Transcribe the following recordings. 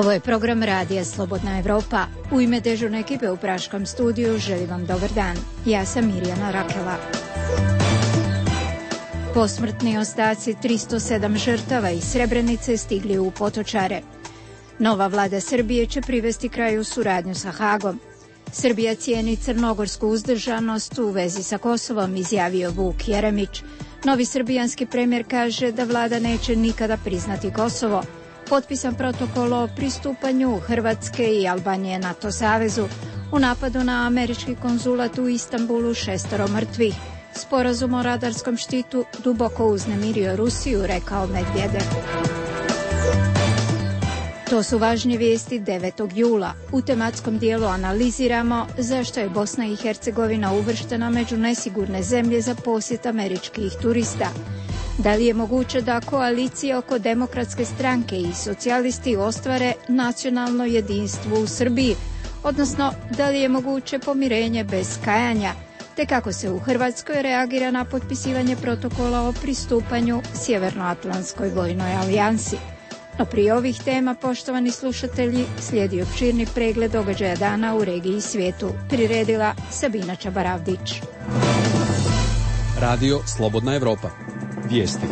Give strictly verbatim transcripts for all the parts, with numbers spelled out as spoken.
Ovo je program Radija Slobodna Evropa. U ime dežurne ekipe u Praškom studiju želim vam dobar dan. Ja sam Mirjana Rakela. Posmrtni ostaci tristo sedam žrtava iz Srebrenice stigli u Potočare. Nova vlada Srbije će privesti kraju suradnju sa Hagom. Srbija cijeni crnogorsku uzdržanost u vezi sa Kosovom, izjavio Vuk Jeremić. Novi srbijanski premijer kaže da vlada neće nikada priznati Kosovo. Potpisan protokol o pristupanju Hrvatske i Albanije NATO savezu. U napadu na američki konzulat u Istanbulu šestoro mrtvih. Sporazum o radarskom štitu duboko uznemirio Rusiju, rekao Medvedev. To su važnije vijesti devetog jula. U tematskom dijelu analiziramo zašto je Bosna i Hercegovina uvrštena među nesigurne zemlje za posjet američkih turista. Da li je moguće da koalicije oko Demokratske stranke i socijalisti ostvare nacionalno jedinstvo u Srbiji, odnosno da li je moguće pomirenje bez kajanja, te kako se u Hrvatskoj reagira na potpisivanje protokola o pristupanju Sjevernoatlantskoj vojnoj alijansi. No prije ovih tema, poštovani slušatelji, slijedi opširni pregled događaja dana u regiji i svijetu, priredila Sabina Čabaravdić. Radio Slobodna Evropa. Vijesti.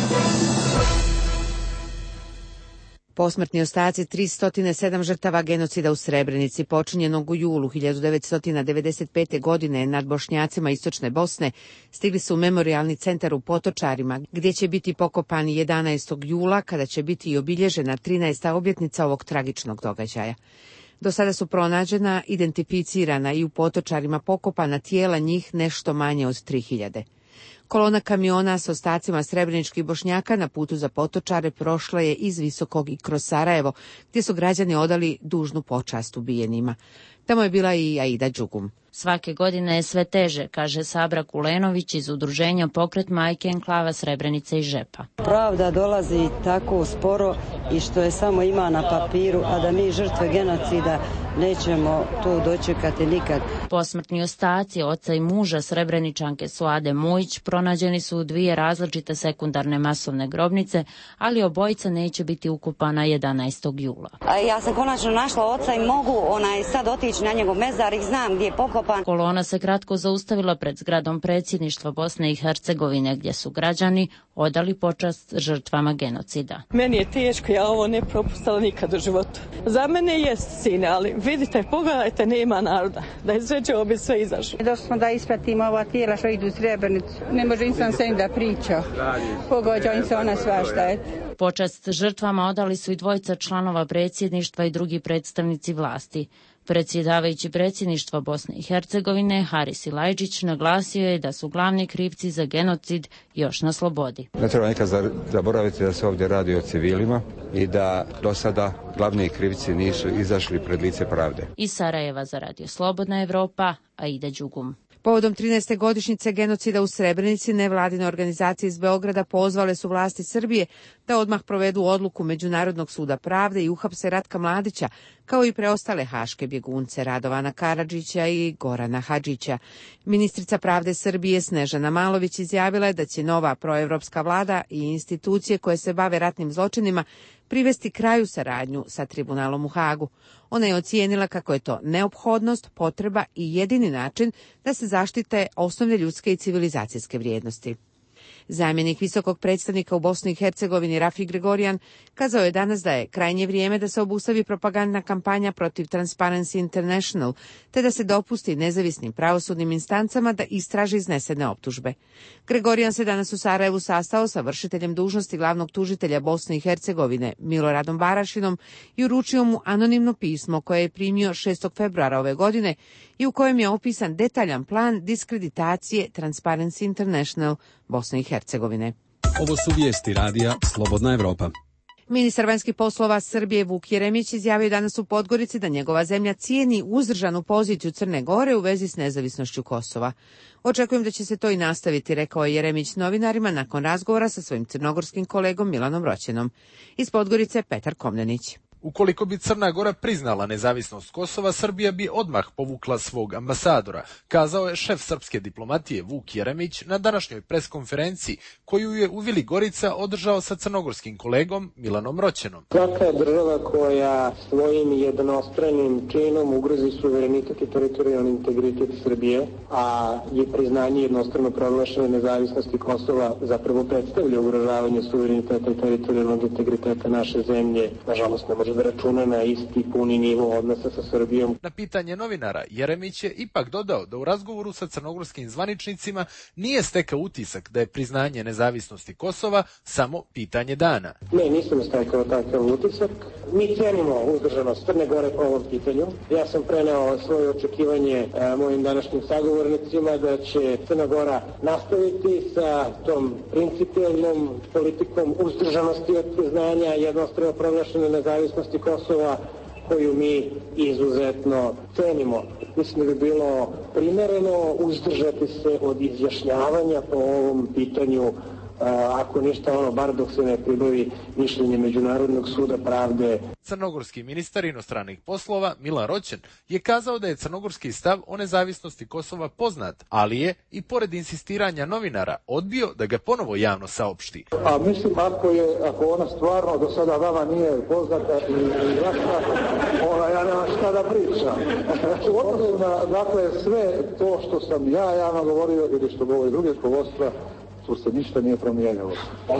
Posmrtni ostaci tristo sedam žrtava genocida u Srebrenici počinjenog u julu hiljadu devetsto devedeset pete. godine nad Bošnjacima istočne Bosne stigli su u memorijalni centar u Potočarima, gdje će biti pokopani jedanaestog jula, kada će biti i obilježena trinaesta obljetnica ovog tragičnog događaja. Do sada su pronađena, identificirana i u Potočarima pokopana tijela, njih nešto manje od tri hiljade. Kolona kamiona s ostacima srebreničkih Bošnjaka na putu za Potočare prošla je iz Visokog i kroz Sarajevo, gdje su građani odali dužnu počast ubijenima. Tamo je bila i Aida Đugum. Svake godine je sve teže, kaže Sabra Kulenović iz udruženja Pokret majke enklava Srebrenice i Žepa. Pravda dolazi tako sporo i što je samo ima na papiru, a da mi žrtve genocida nećemo to dočekati nikad. Posmrtni ostaci oca i muža Srebreničanke Suade Mujić pronađeni su u dvije različite sekundarne masovne grobnice, ali obojica neće biti ukopana jedanaestog jula. A ja sam konačno našla oca i mogu onaj sad otići na njegov mezar i znam gdje je pokopan. Kolona se kratko zaustavila pred zgradom predsjedništva Bosne i Hercegovine, gdje su građani odali počast žrtvama genocida. Meni je teško, ja ovo ne propustila nikad u životu. Za mene jest sine, ali vidite, pogledajte, nema naroda. Da je sve će obi sve izašlo. Došli smo da ispratimo ova tijela što idu u Srebrenicu. Ne može insan se im da priča. Pogođa im se ona svašta, eto. Počast žrtvama odali su i dvojica članova predsjedništva i drugi predstavnici vlasti. Predsjedavajući predsjedništva Bosne i Hercegovine Haris Ilajđić naglasio je da su glavni krivci za genocid još na slobodi. Ne treba nikad zaboraviti da se ovdje radi o civilima i da do sada glavni krivci nisu izašli pred lice pravde. Iz Sarajeva za Radio Slobodna Evropa, Aida Đugum. Povodom trinaeste godišnjice genocida u Srebrenici, nevladine organizacije iz Beograda pozvale su vlasti Srbije da odmah provedu odluku Međunarodnog suda pravde i uhapse Ratka Mladića, kao i preostale haške bjegunce Radovana Karadžića i Gorana Hadžića. Ministrica pravde Srbije Snežana Malović izjavila je da će nova proevropska vlada i institucije koje se bave ratnim zločinima privesti kraju saradnju sa tribunalom u Hagu. Ona je ocijenila kako je to neophodnost, potreba i jedini način da se zaštite osnovne ljudske i civilizacijske vrijednosti. Zamjenik visokog predstavnika u Bosni i Hercegovini Rafi Gregorijan kazao je danas da je krajnje vrijeme da se obustavi propagandna kampanja protiv Transparency International, te da se dopusti nezavisnim pravosudnim instancama da istraži iznesene optužbe. Gregorijan se danas u Sarajevu sastao sa vršiteljem dužnosti glavnog tužitelja Bosne i Hercegovine Miloradom Barašinom i uručio mu anonimno pismo koje je primio šestog februara ove godine i u kojem je opisan detaljan plan diskreditacije Transparency International Bosne i Hercegovine. Ovo su vijesti radija Slobodna Evropa. Ministar vanjskih poslova Srbije Vuk Jeremić izjavio danas u Podgorici da njegova zemlja cijeni uzdržanu poziciju Crne Gore u vezi s nezavisnošću Kosova. Očekujem da će se to i nastaviti, rekao je Jeremić novinarima nakon razgovora sa svojim crnogorskim kolegom Milanom Roćenom. Iz Podgorice Petar Komnenić. Ukoliko bi Crna Gora priznala nezavisnost Kosova, Srbija bi odmah povukla svog ambasadora, kazao je šef srpske diplomatije Vuk Jeremić na današnjoj preskonferenciji koju je u Vili Gorica održao sa crnogorskim kolegom Milanom Roćenom. Svaka država koja svojim jednostranim činom ugrozi suverenitet i teritorijalni integritet Srbije, a je priznanje jednostrano proglašene nezavisnosti Kosova zapravo predstavlja ugrožavanje suvereniteta i teritorijalnog integriteta naše zemlje, nažalost ne može da računa na isti puni nivo odnosa sa Srbijom. Na pitanje novinara, Jeremić je ipak dodao da u razgovoru sa crnogorskim zvaničnicima nije stekao utisak da je priznanje nezavisnosti Kosova samo pitanje dana. Ne, nisam stekao takav utisak. Mi cijenimo uzdržanost Crne Gore po ovom pitanju. Ja sam preneo svoje očekivanje a, mojim današnjim sagovornicima da će Crna Gora nastaviti sa tom principijelnom politikom uzdržanosti od priznanja jednostrano proglašene nezavisnosti Kosova, koju mi izuzetno cenimo. Mislim da bi bilo primereno uzdržati se od izjašnjavanja po ovom pitanju, ako ništa ono, bar dok se ne pribavi mišljenje Međunarodnog suda pravde. Crnogorski ministar inostranih poslova Milan Roćen je kazao da je crnogorski stav o nezavisnosti Kosova poznat, ali je i pored insistiranja novinara odbio da ga ponovo javno saopšti. A mislim ako je ako ona stvarno do sada vama nije poznata i, i jasna, ona ja nemam šta da pričam. U odnosu na dakle sve to što sam ja javno govorio ili što govori druge rukovodstva, tu se ništa nije promijenilo. E,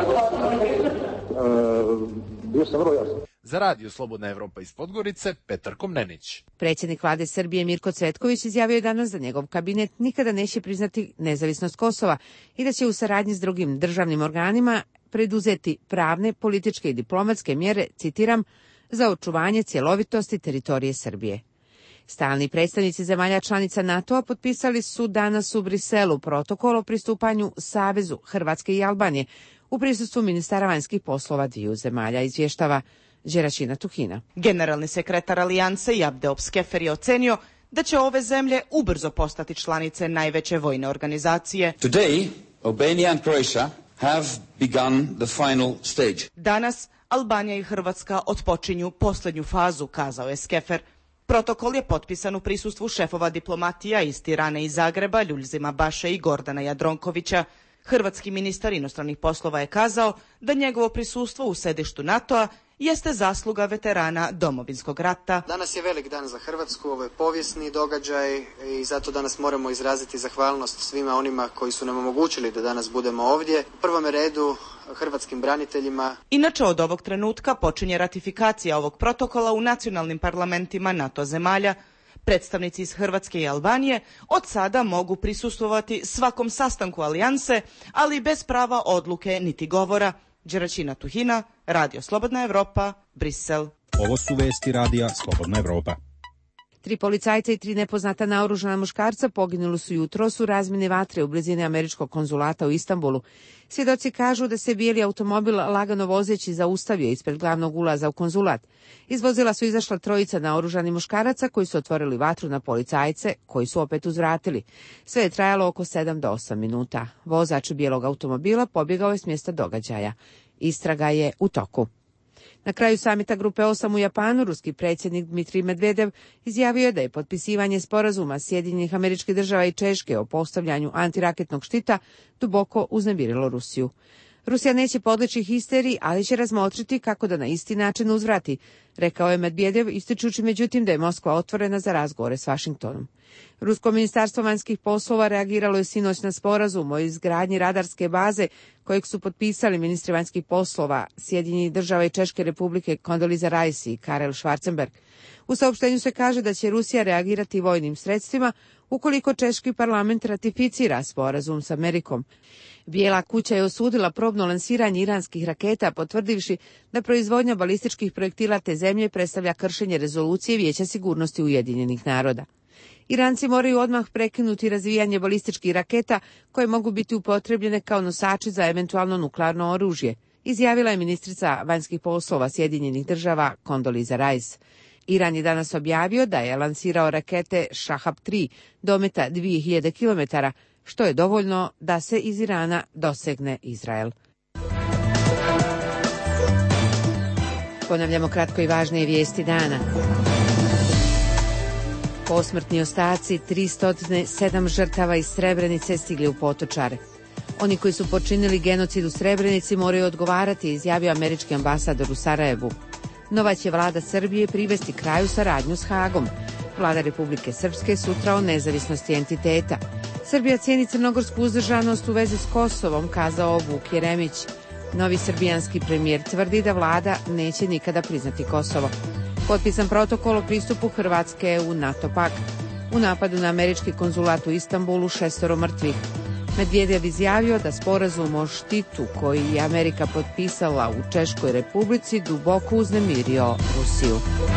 bio sam vrlo jasan. Za radio Slobodna Evropa iz Podgorice, Petar Komnenić. Predsjednik vlade Srbije Mirko Cvetković izjavio je danas da njegov kabinet nikada neće priznati nezavisnost Kosova i da će u saradnji s drugim državnim organima preduzeti pravne, političke i diplomatske mjere, citiram, za očuvanje cjelovitosti teritorije Srbije. Stalni predstavnici zemalja članica NATO-a potpisali su danas u Briselu protokol o pristupanju Savezu Hrvatske i Albanije u prisustvu ministara vanjskih poslova dviju zemalja, izvještava Đeračina Tuhina. Generalni sekretar Alijanse Jabdeop Skefer je ocenio da će ove zemlje ubrzo postati članice najveće vojne organizacije. Today, Albania and Croatia have begun the final stage. Danas Albanija i Hrvatska otpočinju posljednju fazu, kazao je Skefer. Protokol je potpisan u prisustvu šefova diplomatija iz Tirane i Zagreba, Ljuljzima Baše i Gordana Jadronkovića. Hrvatski ministar inostranih poslova je kazao da njegovo prisustvo u sedištu NATO-a jeste zasluga veterana Domovinskog rata. Danas je velik dan za Hrvatsku, ovo je povijesni događaj i zato danas moramo izraziti zahvalnost svima onima koji su nam omogućili da danas budemo ovdje. U prvome redu hrvatskim braniteljima. Inače, od ovog trenutka počinje ratifikacija ovog protokola u nacionalnim parlamentima NATO zemalja. Predstavnici iz Hrvatske i Albanije od sada mogu prisustvovati svakom sastanku alijanse, ali bez prava odluke niti govora. Đeračina Tuhina, Radio Slobodna Evropa, Brisel. Ovo su vesti radija Slobodna Evropa. Tri policajca i tri nepoznata naoružana muškarca poginuli su jutros u razmjeni vatre u blizini američkog konzulata u Istanbulu. Svjedoci kažu da se bijeli automobil lagano vozeći zaustavio ispred glavnog ulaza u konzulat. Iz vozila su izašla trojica naoružanih muškaraca koji su otvorili vatru na policajce, koji su opet uzvratili. Sve je trajalo oko sedam do osam minuta. Vozač bijelog automobila pobjegao je s mjesta događaja. Istraga je u toku. Na kraju samita Grupe osam u Japanu, ruski predsjednik Dmitrij Medvedev izjavio je da je potpisivanje sporazuma Sjedinjenih Američkih Država i Češke o postavljanju antiraketnog štita duboko uznemirilo Rusiju. Rusija neće podleći histeriji, ali će razmotriti kako da na isti način uzvrati, rekao je Medvedev, ističući međutim da je Moskva otvorena za razgovore s Vašingtonom. Rusko ministarstvo vanjskih poslova reagiralo je sinoć na sporazum o izgradnji radarske baze kojeg su potpisali ministri vanjskih poslova Sjedinjenih Država i Češke Republike Condoleezza Rice i Karel Schwarzenberg. U saopštenju se kaže da će Rusija reagirati vojnim sredstvima ukoliko češki parlament ratificira sporazum s Amerikom. Bijela kuća je osudila probno lansiranje iranskih raketa, potvrdivši da proizvodnja balističkih projektila te zemlje predstavlja kršenje rezolucije Vijeća sigurnosti Ujedinjenih naroda. Iranci moraju odmah prekinuti razvijanje balističkih raketa koje mogu biti upotrebljene kao nosači za eventualno nuklearno oružje, izjavila je ministrica vanjskih poslova Sjedinjenih Država Condoleezza Rice. Iran je danas objavio da je lansirao rakete Shahab tri dometa dvije hiljade kilometara, što je dovoljno da se iz Irana dosegne Izrael. Ponavljamo kratko i važne vijesti dana. Posmrtni ostaci tristo sedam žrtava iz Srebrenice stigli u Potočare. Oni koji su počinili genocid u Srebrenici moraju odgovarati, izjavio američki ambasador u Sarajevu. Nova će vlada Srbije privesti kraju saradnju s Hagom. Vlada Republike Srpske sutra o nezavisnosti entiteta. Srbija cijeni crnogorsku uzdržanost u vezi s Kosovom, kazao Vuk Jeremić. Novi srbijanski premijer tvrdi da vlada neće nikada priznati Kosovo. Potpisan protokol o pristupu Hrvatske u NATO pakt. U napadu na američki konzulat u Istanbulu šestoro mrtvih. Medvedev izjavio da sporazum o štitu koji je Amerika potpisala u Češkoj Republici duboko uznemirio Rusiju.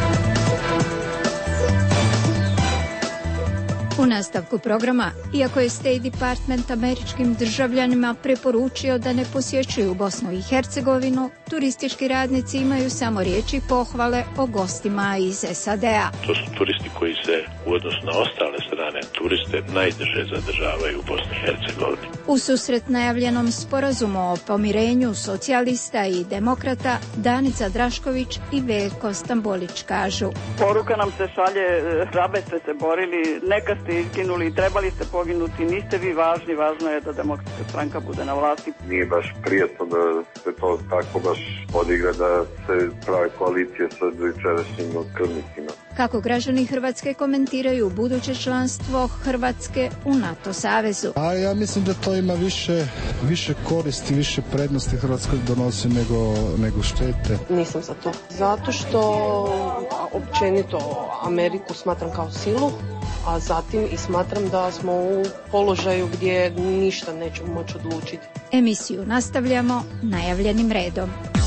U nastavku programa, iako je State Department američkim državljanima preporučio da ne posjećuju Bosnu i Hercegovinu, turistički radnici imaju samo riječi pohvale o gostima iz S A D-a. To su turisti koji se u odnosu na ostale strane turiste najduže zadržavaju u Bosni i Hercegovini. U susret najavljenom sporazumu o pomirenju socijalista i demokrata, Danica Drašković i Veljko Stambolić kažu: Poruka nam se šalje, žabe ste se borili, neka ste izginuli, trebali ste poginuti, niste vi važni, važno je da demokratska stranka bude na vlasti. Nije baš prijetno da se to tako baš odigra, da se prave koalicije sa jučerašnjim krvnicima. Kako građani Hrvatske komentiraju buduće članstvo Hrvatske u NATO savezu? A ja mislim da to ima više, više koristi, više prednosti Hrvatskoj donosi nego, nego štete. Nisam za to. Zato što općenito Ameriku smatram kao silu, a zatim i smatram da smo u položaju gdje ništa nećemo moći odlučiti. Emisiju nastavljamo najavljenim redom.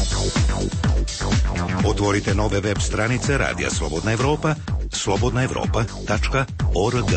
Otvorite nove web stranice Radija Slobodna Evropa, slobodna evropa tačka org.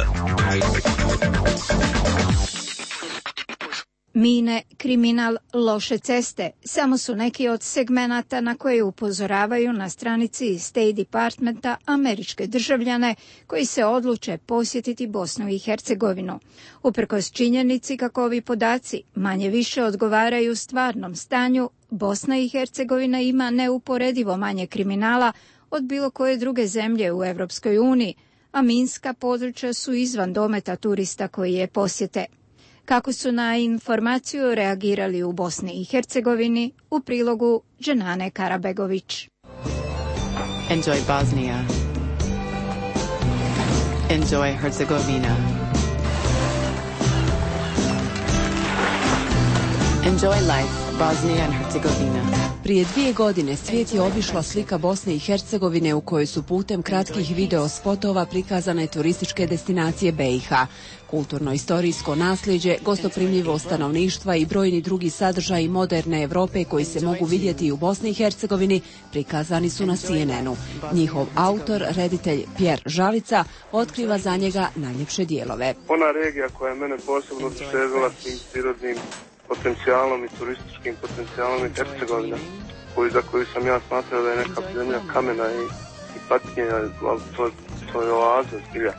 Mine, kriminal, loše ceste samo su neki od segmenata na koje upozoravaju na stranici State Departmenta američke državljane koji se odluče posjetiti Bosnu i Hercegovinu. Uprkos činjenici kako ovi podaci manje više odgovaraju stvarnom stanju, Bosna i Hercegovina ima neuporedivo manje kriminala od bilo koje druge zemlje u Europskoj uniji, a minska područja su izvan dometa turista koji je posjete. Kako su na informaciju reagirali u Bosni i Hercegovini, u prilogu Dženane Karabegović. Enjoy Bosnia. Enjoy Herzegovina. Enjoy life, Bosnia and Herzegovina. Prije dvije godine svijet je obišla slika Bosne i Hercegovine u kojoj su putem kratkih video spotova prikazane turističke destinacije B i H. Kulturno-istorijsko nasljeđe, gostoprimljivo stanovništva i brojni drugi sadržaji moderne Europe koji se mogu vidjeti i u Bosni i Hercegovini prikazani su na C N N-u. Njihov autor, reditelj Pierre Žalica, otkriva za njega najljepše dijelove. Ona regija koja je mene posebno oduševila tim prirodnim potencijalom i turističkim potencijalom je Hercegovina, koju, za koju sam ja smatrao da je neka zemlja kamena i, i patnje, ali to, to je oaza zbilja.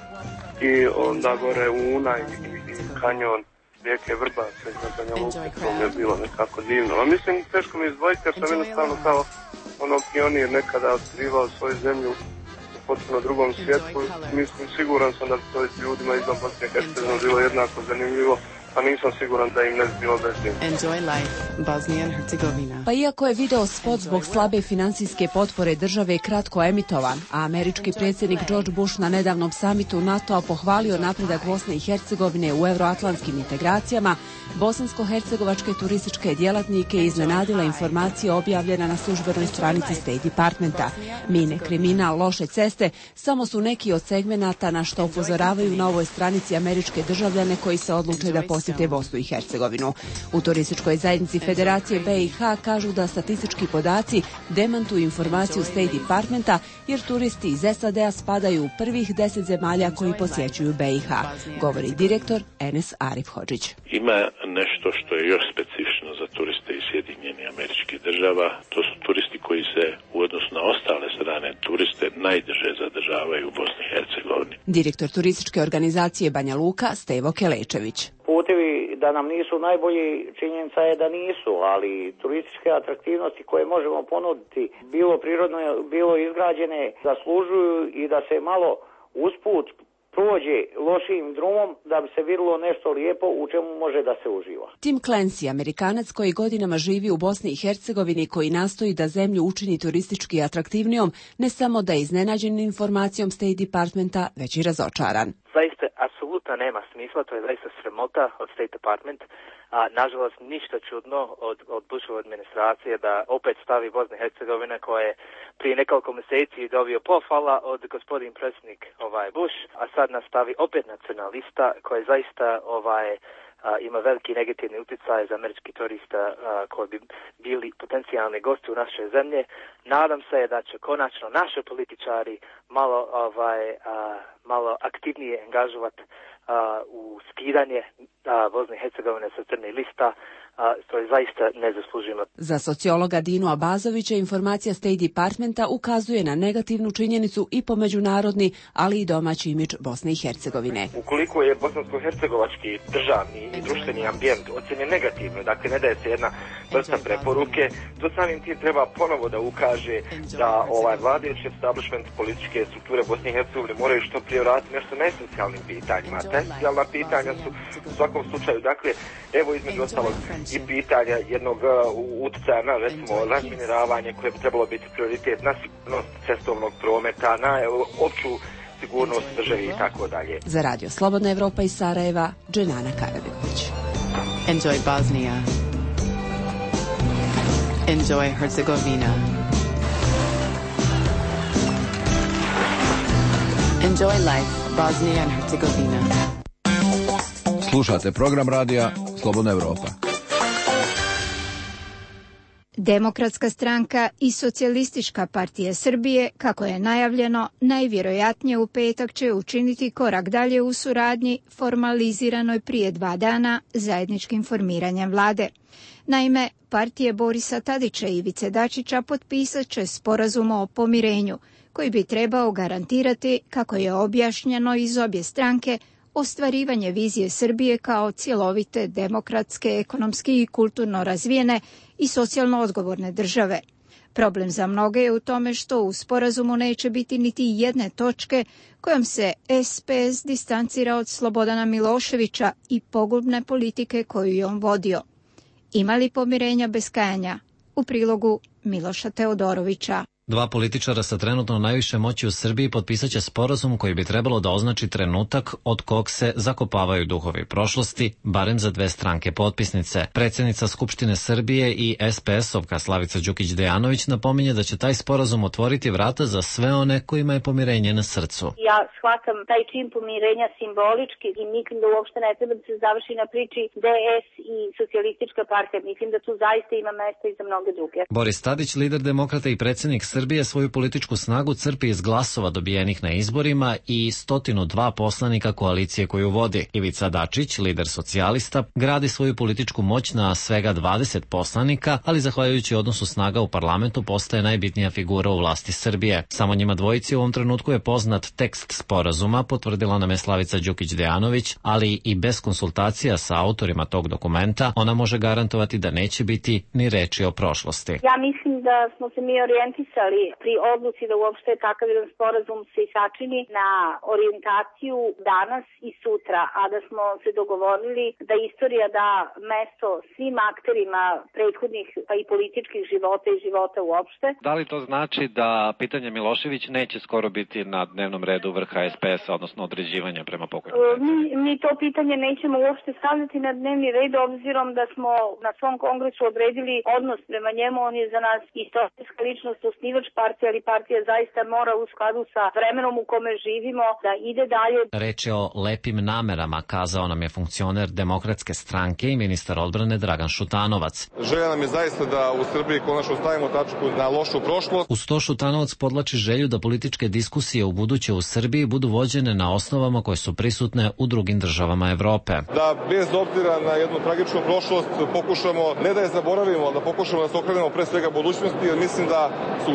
I onda gore Una i, i, i kanjon rijeke Vrbace iznad Banja Luke, to mi je bilo nekako divno. A mislim, teško mi izdvojiti jer sam jednostavno kao ono pionir nekada otkrivao svoju zemlju u potpuno drugom svijetu. Mislim, siguran sam da bi to ljudima izvan Bosne i Hercegovine bilo jednako zanimljivo, a nisam siguran da im ne bi bilo bez njim. Enjoy life, Bosnia and Herzegovina. Pa iako je video spot zbog slabe financijske potpore države kratko emitovan, a američki predsjednik George Bush na nedavnom samitu NATO-a pohvalio napredak Bosne i Hercegovine u euroatlantskim integracijama, bosansko-hercegovačke turističke djelatnike iznenadila informacija objavljena na službenoj stranici State Departmenta. Mine, kriminal, loše ceste samo su neki od segmenata na što upozoravaju na ovoj stranici američke državljane koji se odluče da posjete Bosnu i Hercegovinu. U turističkoj zajednici Federacije B i H kažu da statistički podaci demantuju informaciju State Departmenta jer turisti iz S A D-a spadaju u prvih deset zemalja koji posjećuju B i H, govori direktor Enes Arif Hodžić. Ima nešto što je još specifično za turiste iz Sjedinjenih Američkih Država, to su turisti koji se u odnosu na ostale strane turiste najduže zadržavaju u Bosni i Hercegovini. Direktor turističke organizacije Banja Luka Stevo Kelečević. Putevi da nam nisu najbolji, činjenica je da nisu, ali turističke atraktivnosti koje možemo ponuditi, bilo prirodno, bilo izgrađene, zaslužuju i da se malo usput prođe lošim drumom da bi se vidjelo nešto lijepo u čemu može da se uživa. Tim Clancy, Amerikanac koji godinama živi u Bosni i Hercegovini, koji nastoji da zemlju učini turistički atraktivnijom, ne samo da je iznenađen informacijom State Departmenta, već i razočaran. Zaista, apsolutno nema smisla, to je zaista sramota od State Department. A, nažalost, ništa čudno od, od Bushove administracije da opet stavi Bosna i Hercegovina koja je prije nekoliko mjeseci dobio pohvala od gospodin predsjednik ovaj Bush, a sad nas stavi opet na crna lista koja je zaista ovaj a, ima veliki negativni utjecaj za američki turista a, koji bi bili potencijalni gosti u naše zemlje. Nadam se da će konačno naši političari malo ovaj a, malo aktivnije angažovati u skidanje Bosne i Hercegovine sa crne lista, to je zaista nezasluženo. Za sociologa Dinu Abazovića informacija State Departmenta ukazuje na negativnu činjenicu i po međunarodni, ali i domaći imidž Bosne i Hercegovine. Ukoliko je bosansko-hercegovački državni i društveni ambijent ocjenjen negativno, dakle ne daje se jedna vrsta preporuke, to samim tim treba ponovo da ukaže da ovaj vladajući establishment političke strukture Bosne i Hercegovine moraju što prije vratiti nešto na esencijalnim pitanjima. Ta esencijalna pitanja su u svakom slučaju, dakle, evo između ostalog i pitanja jednog uh, utjecaja na, recimo, razminiravanje koje bi trebalo biti prioritet, na sigurnost cestovnog prometa, na uh, opću sigurnost države i tako dalje. Za Radio Slobodna Evropa iz Sarajeva, Dženana Karabegović. Enjoy Bosnia. Enjoy Herzegovina. Enjoy life, Bosnia and Herzegovina. Slušate program radija Slobodna Evropa. Demokratska stranka i Socijalistička partija Srbije, kako je najavljeno, najvjerojatnije u petak će učiniti korak dalje u suradnji formaliziranoj prije dva dana zajedničkim formiranjem vlade. Naime, partije Borisa Tadića i Ivice Dačića potpisat će sporazum o pomirenju, koji bi trebao garantirati, kako je objašnjeno iz obje stranke, ostvarivanje vizije Srbije kao cjelovite, demokratske, ekonomski i kulturno razvijene i socijalno odgovorne države. Problem za mnoge je u tome što u sporazumu neće biti niti jedne točke kojom se S P S distancira od Slobodana Miloševića i pogubne politike koju je on vodio. Ima li pomirenja bez kajanja? U prilogu Miloša Teodorovića. Dva političara sa trenutno najviše moći u Srbiji potpisat će sporazum koji bi trebalo da označi trenutak od kog se zakopavaju duhovi prošlosti, barem za dve stranke potpisnice. Predsjednica Skupštine Srbije i S P S-ovka Slavica Đukić-Dejanović napominje da će taj sporazum otvoriti vrata za sve one kojima je pomirenje na srcu. Ja shvatam taj čin pomirenja simbolički i mislim da uopšte ne treba da se završi na priči D S i Socijalistička partija. Mislim da tu zaista ima mesta i za mnoge druge. Boris Tadić, lider demokrata i predsjednik Srbije, svoju političku snagu crpi iz glasova dobijenih na izborima i stotinu dva poslanika koalicije koju vodi. Ivica Dačić, lider socijalista, gradi svoju političku moć na svega dvadeset poslanika, ali zahvaljujući odnosu snaga u parlamentu postaje najbitnija figura u vlasti Srbije. Samo njima dvojici u ovom trenutku je poznat tekst sporazuma, potvrdila nam je Slavica Đukić-Dejanović, ali i bez konsultacija sa autorima tog dokumenta ona može garantovati da neće biti ni reči o prošlosti. Ja mislim da smo se mi orijentisali pri odluci da uopšte takav jedan sporazum se sačini na orijentaciju danas i sutra, a da smo se dogovorili da istorija da mesto svim akterima prethodnih pa i političkih života i života uopšte. Da li to znači da pitanje Milošević neće skoro biti na dnevnom redu vrha S P S-a, odnosno određivanja prema pokojnom mi, mi to pitanje nećemo uopšte stavljati na dnevni red, obzirom da smo na svom kongresu odredili odnos prema njemu. On je za nas istorijska ličnost, osnivač partije, ali partija zaista mora u skladu sa vremenom u kome živimo da ide dalje. Reč je o lepim namerama, kazao nam je funkcioner Demokratske stranke i ministar odbrane Dragan Šutanovac. Želja nam je zaista da u Srbiji konačno stavimo tačku na lošu prošlost. Uz to Šutanovac podlači želju da političke diskusije u buduće u Srbiji budu vođene na osnovama koje su prisutne u drugim državama Evrope. Da bez obzira na jednu tragičnu prošlost pokušamo, ne da je zaboravimo, da pokušamo da se okrenemo pre svega budućnosti, jer mislim da su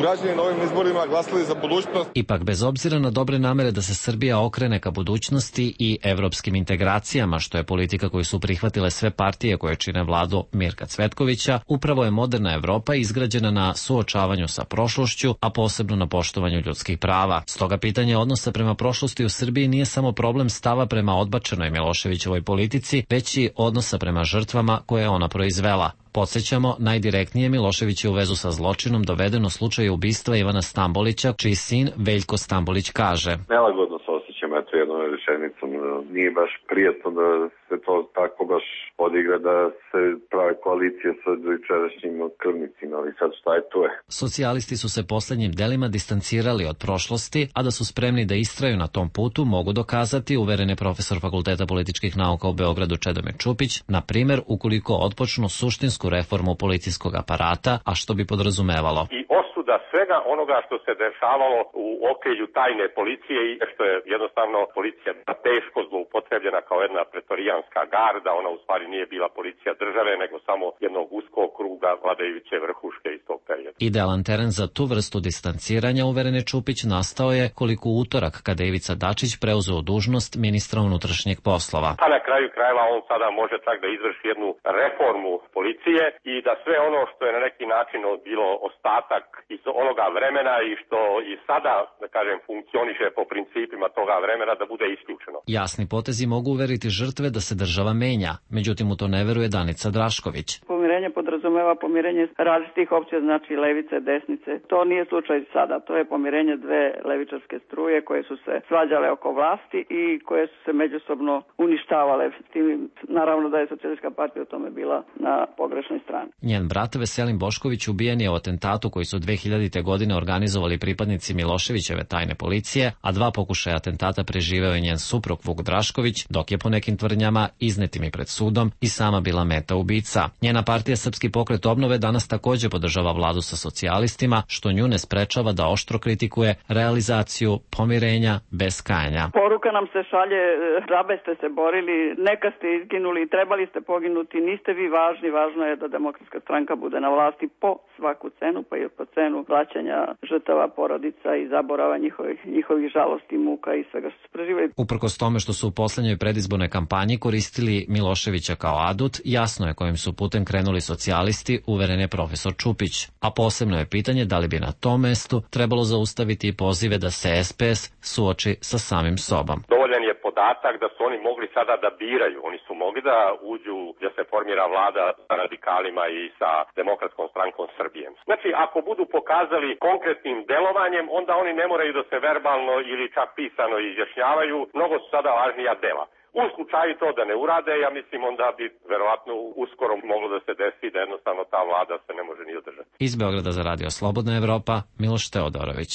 građani na ovim izborima glasali za budućnost. Ipak, bez obzira na dobre namere da se Srbija okrene ka budućnosti i evropskim integracijama, što je politika koju su prihvatile sve partije koje čine vladu Mirka Cvetkovića, upravo je moderna Evropa izgrađena na suočavanju sa prošlošću, a posebno na poštovanju ljudskih prava. Stoga pitanje odnosa prema prošlosti u Srbiji nije samo problem stava prema odbačenoj Miloševićevoj politici, već i odnosa prema žrtvama koje je ona proizvela. Podsjećamo, najdirektnije Milošević je u vezu sa zločinom doveden u slučaju ubistva Ivana Stambolića, čiji sin Veljko Stambolić kaže: Nelagodno se osjećam, eto, jednom rečenicom. Nije baš prijetno da se to tako baš odigra, da se prave koalicije sa jučerašnjim krvnicima, ali sad šta je to je. Socijalisti su se poslednjim delima distancirali od prošlosti, a da su spremni da istraju na tom putu mogu dokazati, uveren je profesor Fakulteta političkih nauka u Beogradu Čedomir Čupić, na primer ukoliko otpočnu suštinsku reformu policijskog aparata, a što bi podrazumevalo i osuda svega onoga što se dešavalo u okrilju tajne policije i što je jednostavno policija teško zloupotrebljena kao jedna pretorijanska garda. Ona u stvari nije bila policija države, nego samo jednog uskog kruga vladajuće vrhuške iz tog perioda. Idealan teren za tu vrstu distanciranja, uveren je Čupić, nastao je koliko utorak kada je Ivica Dačić preuzeo dužnost ministra unutrašnjeg poslova. A na kraju krajeva on sada može čak da izvrši jednu reformu policije i da sve ono što je na neki način bilo ostatak iz onoga vremena i što i sada, da kažem, funkcioniše po principima toga vremena, da bude isključeno. Jasni potezi mogu uveriti žrtve da se država menja, međutim u to ne veruje Danica Drašković. Pomirenje podrazumeva pomirenje različitih opcija, znači levice, desnice. To nije slučaj sada, to je pomirenje dve levičarske struje koje su se svađale oko vlasti i koje su se međusobno uništavale. S tim, naravno da je Socijalistička partija u tome bila na pogrešnoj strani. Njen brat Veselin Bošković ubijen je u atentatu koji su dve hiljadite godine organizovali pripadnici Miloševićeve tajne policije, a dva pokušaja atentata preživeo je njen suprug Vuk Drašković, dok je po nekim tvrdnjama iznetim i pred sudom i sama bila meta ubica. Njena partija Srpski pokret obnove danas takođe podržava vladu sa socijalistima, što nju ne sprečava da oštro kritikuje realizaciju pomirenja bez kajanja. Poruka nam se šalje, džabe ste se borili, neka ste izginuli, trebali ste poginuti, niste vi važni, važno je da Demokratska stranka bude na vlasti po svaku cenu, pa i po cenu plaćanja žrtava porodica i zaborava njihovih, njihovih žalosti, muka i svega što su preživali. Uprkos tome što su u poslednjoj predizbornoj kampanji koristili Miloševića kao adut, jasno je kojim su putem krenuli socijalisti, uveren je profesor Čupić. A posebno je pitanje da li bi na tom mestu trebalo zaustaviti i pozive da se S P S suoči sa samim sobom. Dovoljan je podatak da su oni mogli sada da biraju. Oni su mogli da uđu gdje se formira vlada sa radikalima i sa Demokratskom strankom Srbije. Znači, ako budu pokazali konkretnim delovanjem, onda oni ne moraju da se verbalno ili čak pisano izjašnjavaju. Mnogo su sada važnija dela. U slučaju to da ne urade, ja mislim onda bi verovatno uskoro moglo da se desi da jednostavno ta vlada se ne može ni održati. Iz Beograda za Radio Slobodna Evropa, Miloš Teodorović.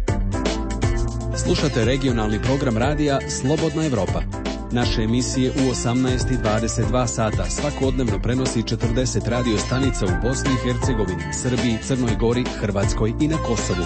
Slušate regionalni program radija Slobodna Evropa. Naše emisije u osamnaest i dvadeset dva sata svakodnevno prenosi četrdeset radio stanica u Bosni i Hercegovini, Srbiji, Crnoj Gori, Hrvatskoj i na Kosovu.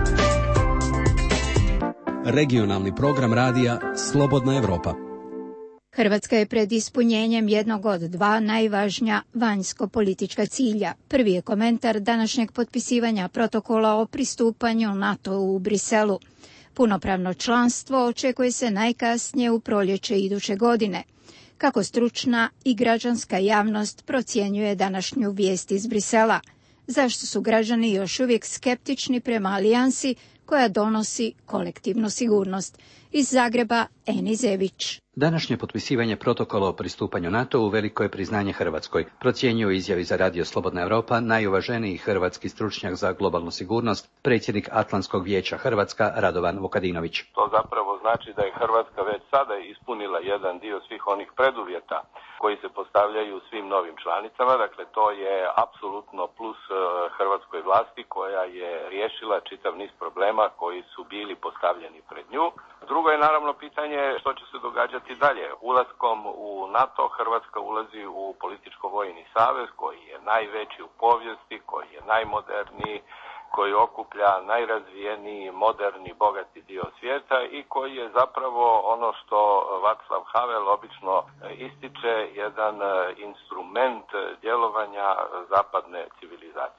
Regionalni program radija Slobodna Evropa. Hrvatska je pred ispunjenjem jednog od dva najvažnija vanjsko-politička cilja. Prvi je komentar današnjeg potpisivanja protokola o pristupanju NATO u Briselu. Punopravno članstvo očekuje se najkasnije u proljeće iduće godine. Kako stručna i građanska javnost procjenjuje današnju vijest iz Brisela? Zašto su građani još uvijek skeptični prema alijansi koja donosi kolektivnu sigurnost? Iz Zagreba, Eni Zević. Današnje potpisivanje protokola o pristupanju NATO-u veliko je priznanje Hrvatskoj, procjenjuje u izjavi za Radio Slobodna Evropa najuvaženiji hrvatski stručnjak za globalnu sigurnost, predsjednik Atlantskog vijeća Hrvatska Radovan Vukadinović. To zapravo znači da je Hrvatska već sada ispunila jedan dio svih onih preduvjeta koji se postavljaju svim novim članicama, dakle to je apsolutno plus hrvatskoj vlasti koja je riješila čitav niz problema koji su bili postavljeni pred nju. Drugo je naravno pitanje što će se događati dalje. Ulaskom u NATO Hrvatska ulazi u političko-vojni savez koji je najveći u povijesti, koji je najmoderniji, koji okuplja najrazvijeniji, moderni, bogati dio svijeta i koji je zapravo ono što Václav Havel obično ističe, jedan instrument djelovanja zapadne civilizacije.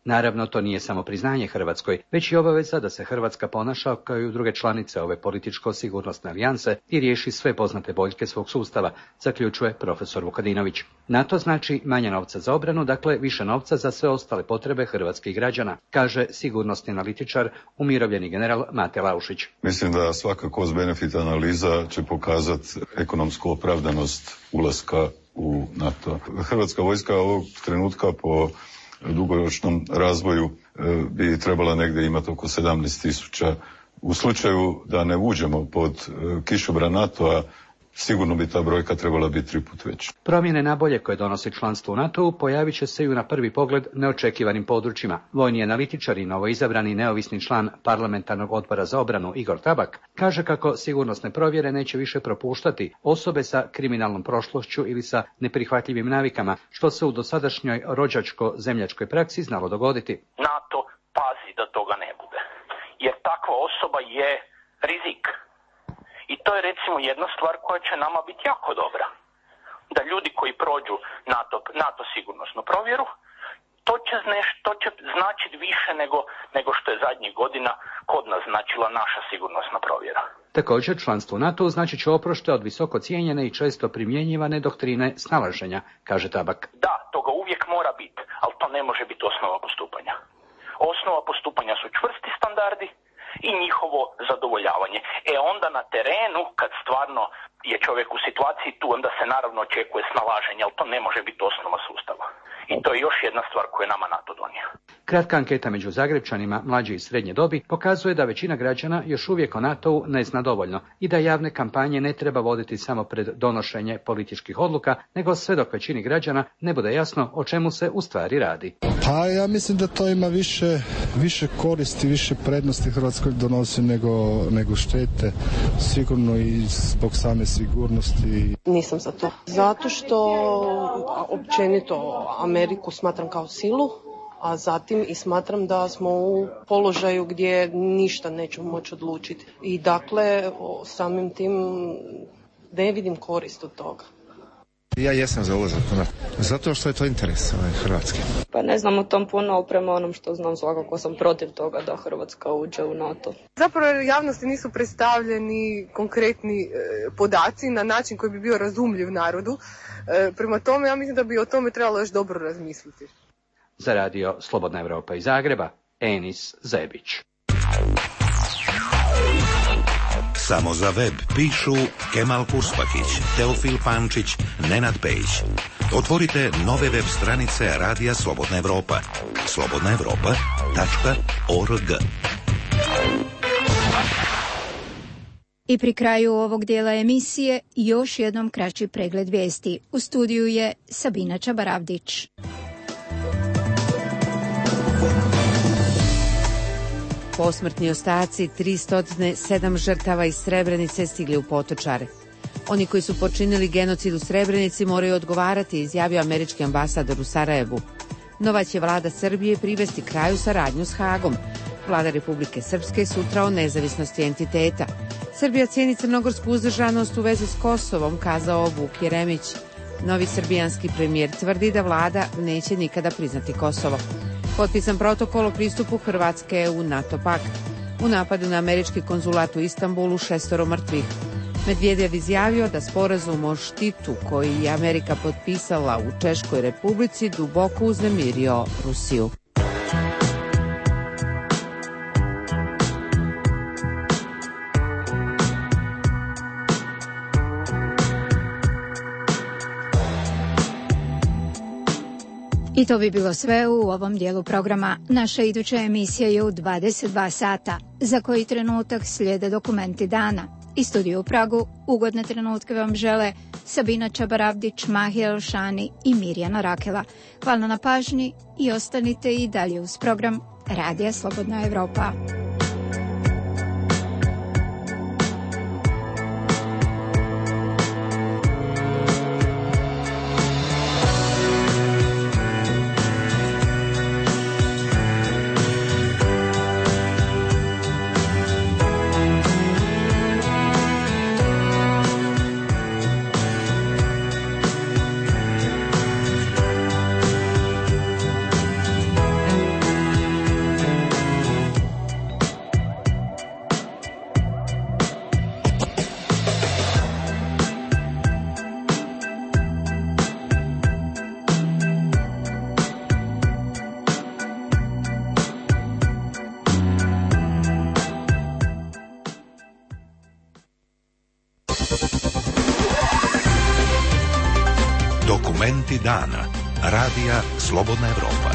Naravno, to nije samo priznanje Hrvatskoj, već i obaveza da se Hrvatska ponaša kao i druge članice ove političko-sigurnosne alijanse i riješi sve poznate boljke svog sustava, zaključuje profesor Vukadinović. NATO znači manje novca za obranu, dakle više novca za sve ostale potrebe hrvatskih građana, kaže sigurnosni analitičar, umirovljeni general Mate Laušić. Mislim da svaka cost-benefit analiza će pokazati ekonomsku opravdanost ulaska u NATO. Hrvatska vojska ovog trenutka po dugoročnom razvoju bi trebala negdje imati oko sedamnaest tisuća. U slučaju da ne uđemo pod kišobran NATO-a, sigurno bi ta brojka trebala biti tri put veća. Promjene na bolje koje donosi članstvo u NATO-u pojavit će se i na prvi pogled neočekivanim područjima. Vojni analitičar i novoizabrani neovisni član parlamentarnog odbora za obranu Igor Tabak kaže kako sigurnosne provjere neće više propuštati osobe sa kriminalnom prošlošću ili sa neprihvatljivim navikama, što se u dosadašnjoj rođačko-zemljačkoj praksi znalo dogoditi. NATO pazi da toga ne bude, jer takva osoba je rizik. I to je recimo jedna stvar koja će nama biti jako dobra. Da ljudi koji prođu NATO, NATO sigurnosnu provjeru, to će, neš, to će značiti više nego, nego što je zadnjih godina kod nas značila naša sigurnosna provjera. Također, članstvo u NATO znači će oprošte od visoko cijenjene i često primjenjivane doktrine snalaženja, kaže Tabak. Da, toga uvijek mora biti, ali to ne može biti osnova postupanja. Osnova postupanja su čvrsti standardi i njihovo zadovoljavanje. E onda na terenu, kad stvarno je čovjek u situaciji, tu onda se naravno očekuje snalaženje, ali to ne može biti osnova sustava. I to je još jedna stvar koju je nama NATO donio. Kratka anketa među Zagrebčanima mlađe i srednje dobi pokazuje da većina građana još uvijek o NATO-u ne zna dovoljno i da javne kampanje ne treba voditi samo pred donošenje političkih odluka, nego sve dok većini građana ne bude jasno o čemu se u stvari radi. Pa ja mislim da to ima više, više koristi, više prednosti Hrvatskoj donosi nego, nego štete, sigurno i zbog same sigurnosti. Nisam za to. Zato što općenito Ameriku smatram kao silu, a zatim i smatram da smo u položaju gdje ništa nećemo moći odlučiti. I dakle, samim tim ne vidim korist od toga. Ja jesam za ulazak u NATO, zato što je to interes Hrvatske. Pa ne znam o tom puno, prema onom što znam, svakako sam protiv toga da Hrvatska uđe u NATO. Zapravo javnosti nisu predstavljeni konkretni e, podaci na način koji bi bio razumljiv narodu. E, prema tome, ja mislim da bi o tome trebalo još dobro razmisliti. Za radio Slobodna Evropa iz Zagreba, Enis Zebić. Samo za web pišu Kemal Kurspakić, Teofil Pančić, Nenad Pejić. Otvorite nove web stranice Radija Slobodna Evropa. slobodna evropa tačka org. I pri kraju ovog dijela emisije još jednom kraći pregled vijesti. U studiju je Sabina Čabaravdić. Posmrtni ostaci tristo sedam žrtava iz Srebrenice stigli u Potočare. Oni koji su počinili genocid u Srebrenici moraju odgovarati, izjavio američki ambasador u Sarajevu. Nova će vlada Srbije privesti kraju saradnju s Hagom. Vlada Republike Srpske sutra o nezavisnosti entiteta. Srbija cijeni crnogorsku uzdržanost u vezi s Kosovom, kazao Vuk Jeremić. Novi srbijanski premijer tvrdi da vlada neće nikada priznati Kosovo. Potpisan protokol o pristupu Hrvatske u NATO pakt. U napadu na američki konzulat u Istanbulu šestoro mrtvih. Medvedev izjavio da sporazum o štitu koji je Amerika potpisala u Češkoj Republici duboko uznemirio Rusiju. I to bi bilo sve u ovom dijelu programa. Naša iduća emisija je u dvadeset dva sata, za koji trenutak slijede dokumenti dana. Iz studiju u Pragu ugodne trenutke vam žele Sabina Čabaravdić, Mahija Elšani i Mirjana Rakela. Hvala na pažnji i ostanite i dalje uz program Radija Slobodna Evropa. Dokumenti dana. Radija Slobodna Evropa.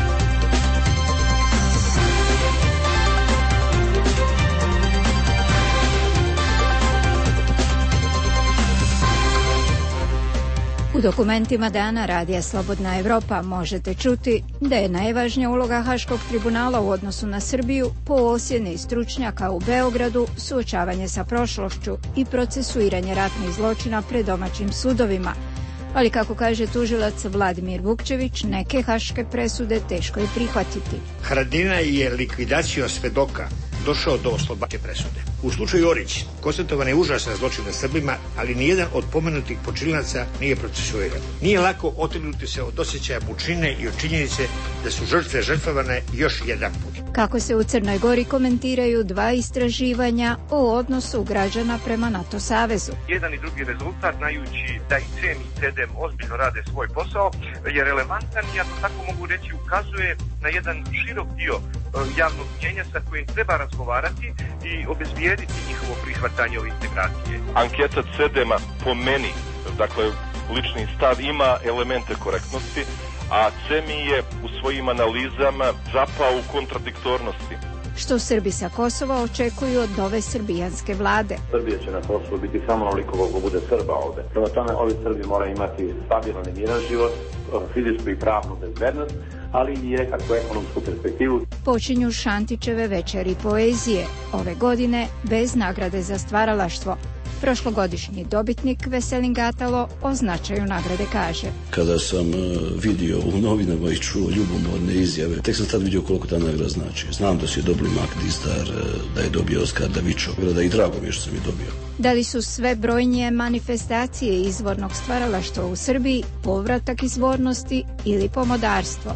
U dokumentima dana Radija Slobodna Evropa možete čuti da je najvažnija uloga Haškog tribunala u odnosu na Srbiju po ocjeni stručnjaka u Beogradu suočavanje sa prošlošću i procesuiranje ratnih zločina pred domaćim sudovima. Ali kako kaže tužilac Vladimir Vukčević, neke haške presude teško je prihvatiti. Haradinaj je likvidacijom svedoka došao do oslobađajuće presude. U slučaju Orić konstatovan je užasan zločin nad Srbima, ali nijedan od pomenutih počinilaca nije procesuiran. Nije lako otrgnuti se od osjećaja mučine i od činjenice da su žrtve žrtvovane još jedan put. Kako se u Crnoj Gori komentiraju dva istraživanja o odnosu građana prema NATO savezu. Jedan i drugi rezultat, znajući da i C E M i C D E M ozbiljno rade svoj posao, je relevantan i, ako tako mogu reći, ukazuje na jedan širok dio javnog mnjenja sa kojim treba razgovarati i obezbijediti njihovo prihvatanje ove integracije. Anketa C D E M-a po meni, dakle lični stav, ima elemente korektnosti, a C E M I je u svojim analizama zapao u kontradiktornosti. Što Srbi sa Kosova očekuju od nove srbijanske vlade? Srbija će na Kosovu biti samo onoliko koliko bude Srba ovde. Prema tome, ovi Srbi moraju imati stabilan i miran život, fizičku i pravnu bezbednost, ali i nekakvu ekonomsku perspektivu. Počinju Šantićeve večeri poezije, ove godine bez nagrade za stvaralaštvo. Prošlogodišnji dobitnik Veselin Gatalo o značaju nagrade kaže: Kada sam vidio u novinama i čuo ljubomorne izjave, tek sam tad vidio koliko ta nagrada znači. Znam da su je dobili Mak Dizdar, da je dobio Oskar Davičov, da i drago mi je što sam je dobio. Da li su sve brojnije manifestacije izvornog stvaralaštva u Srbiji povratak izvornosti ili pomodarstvo?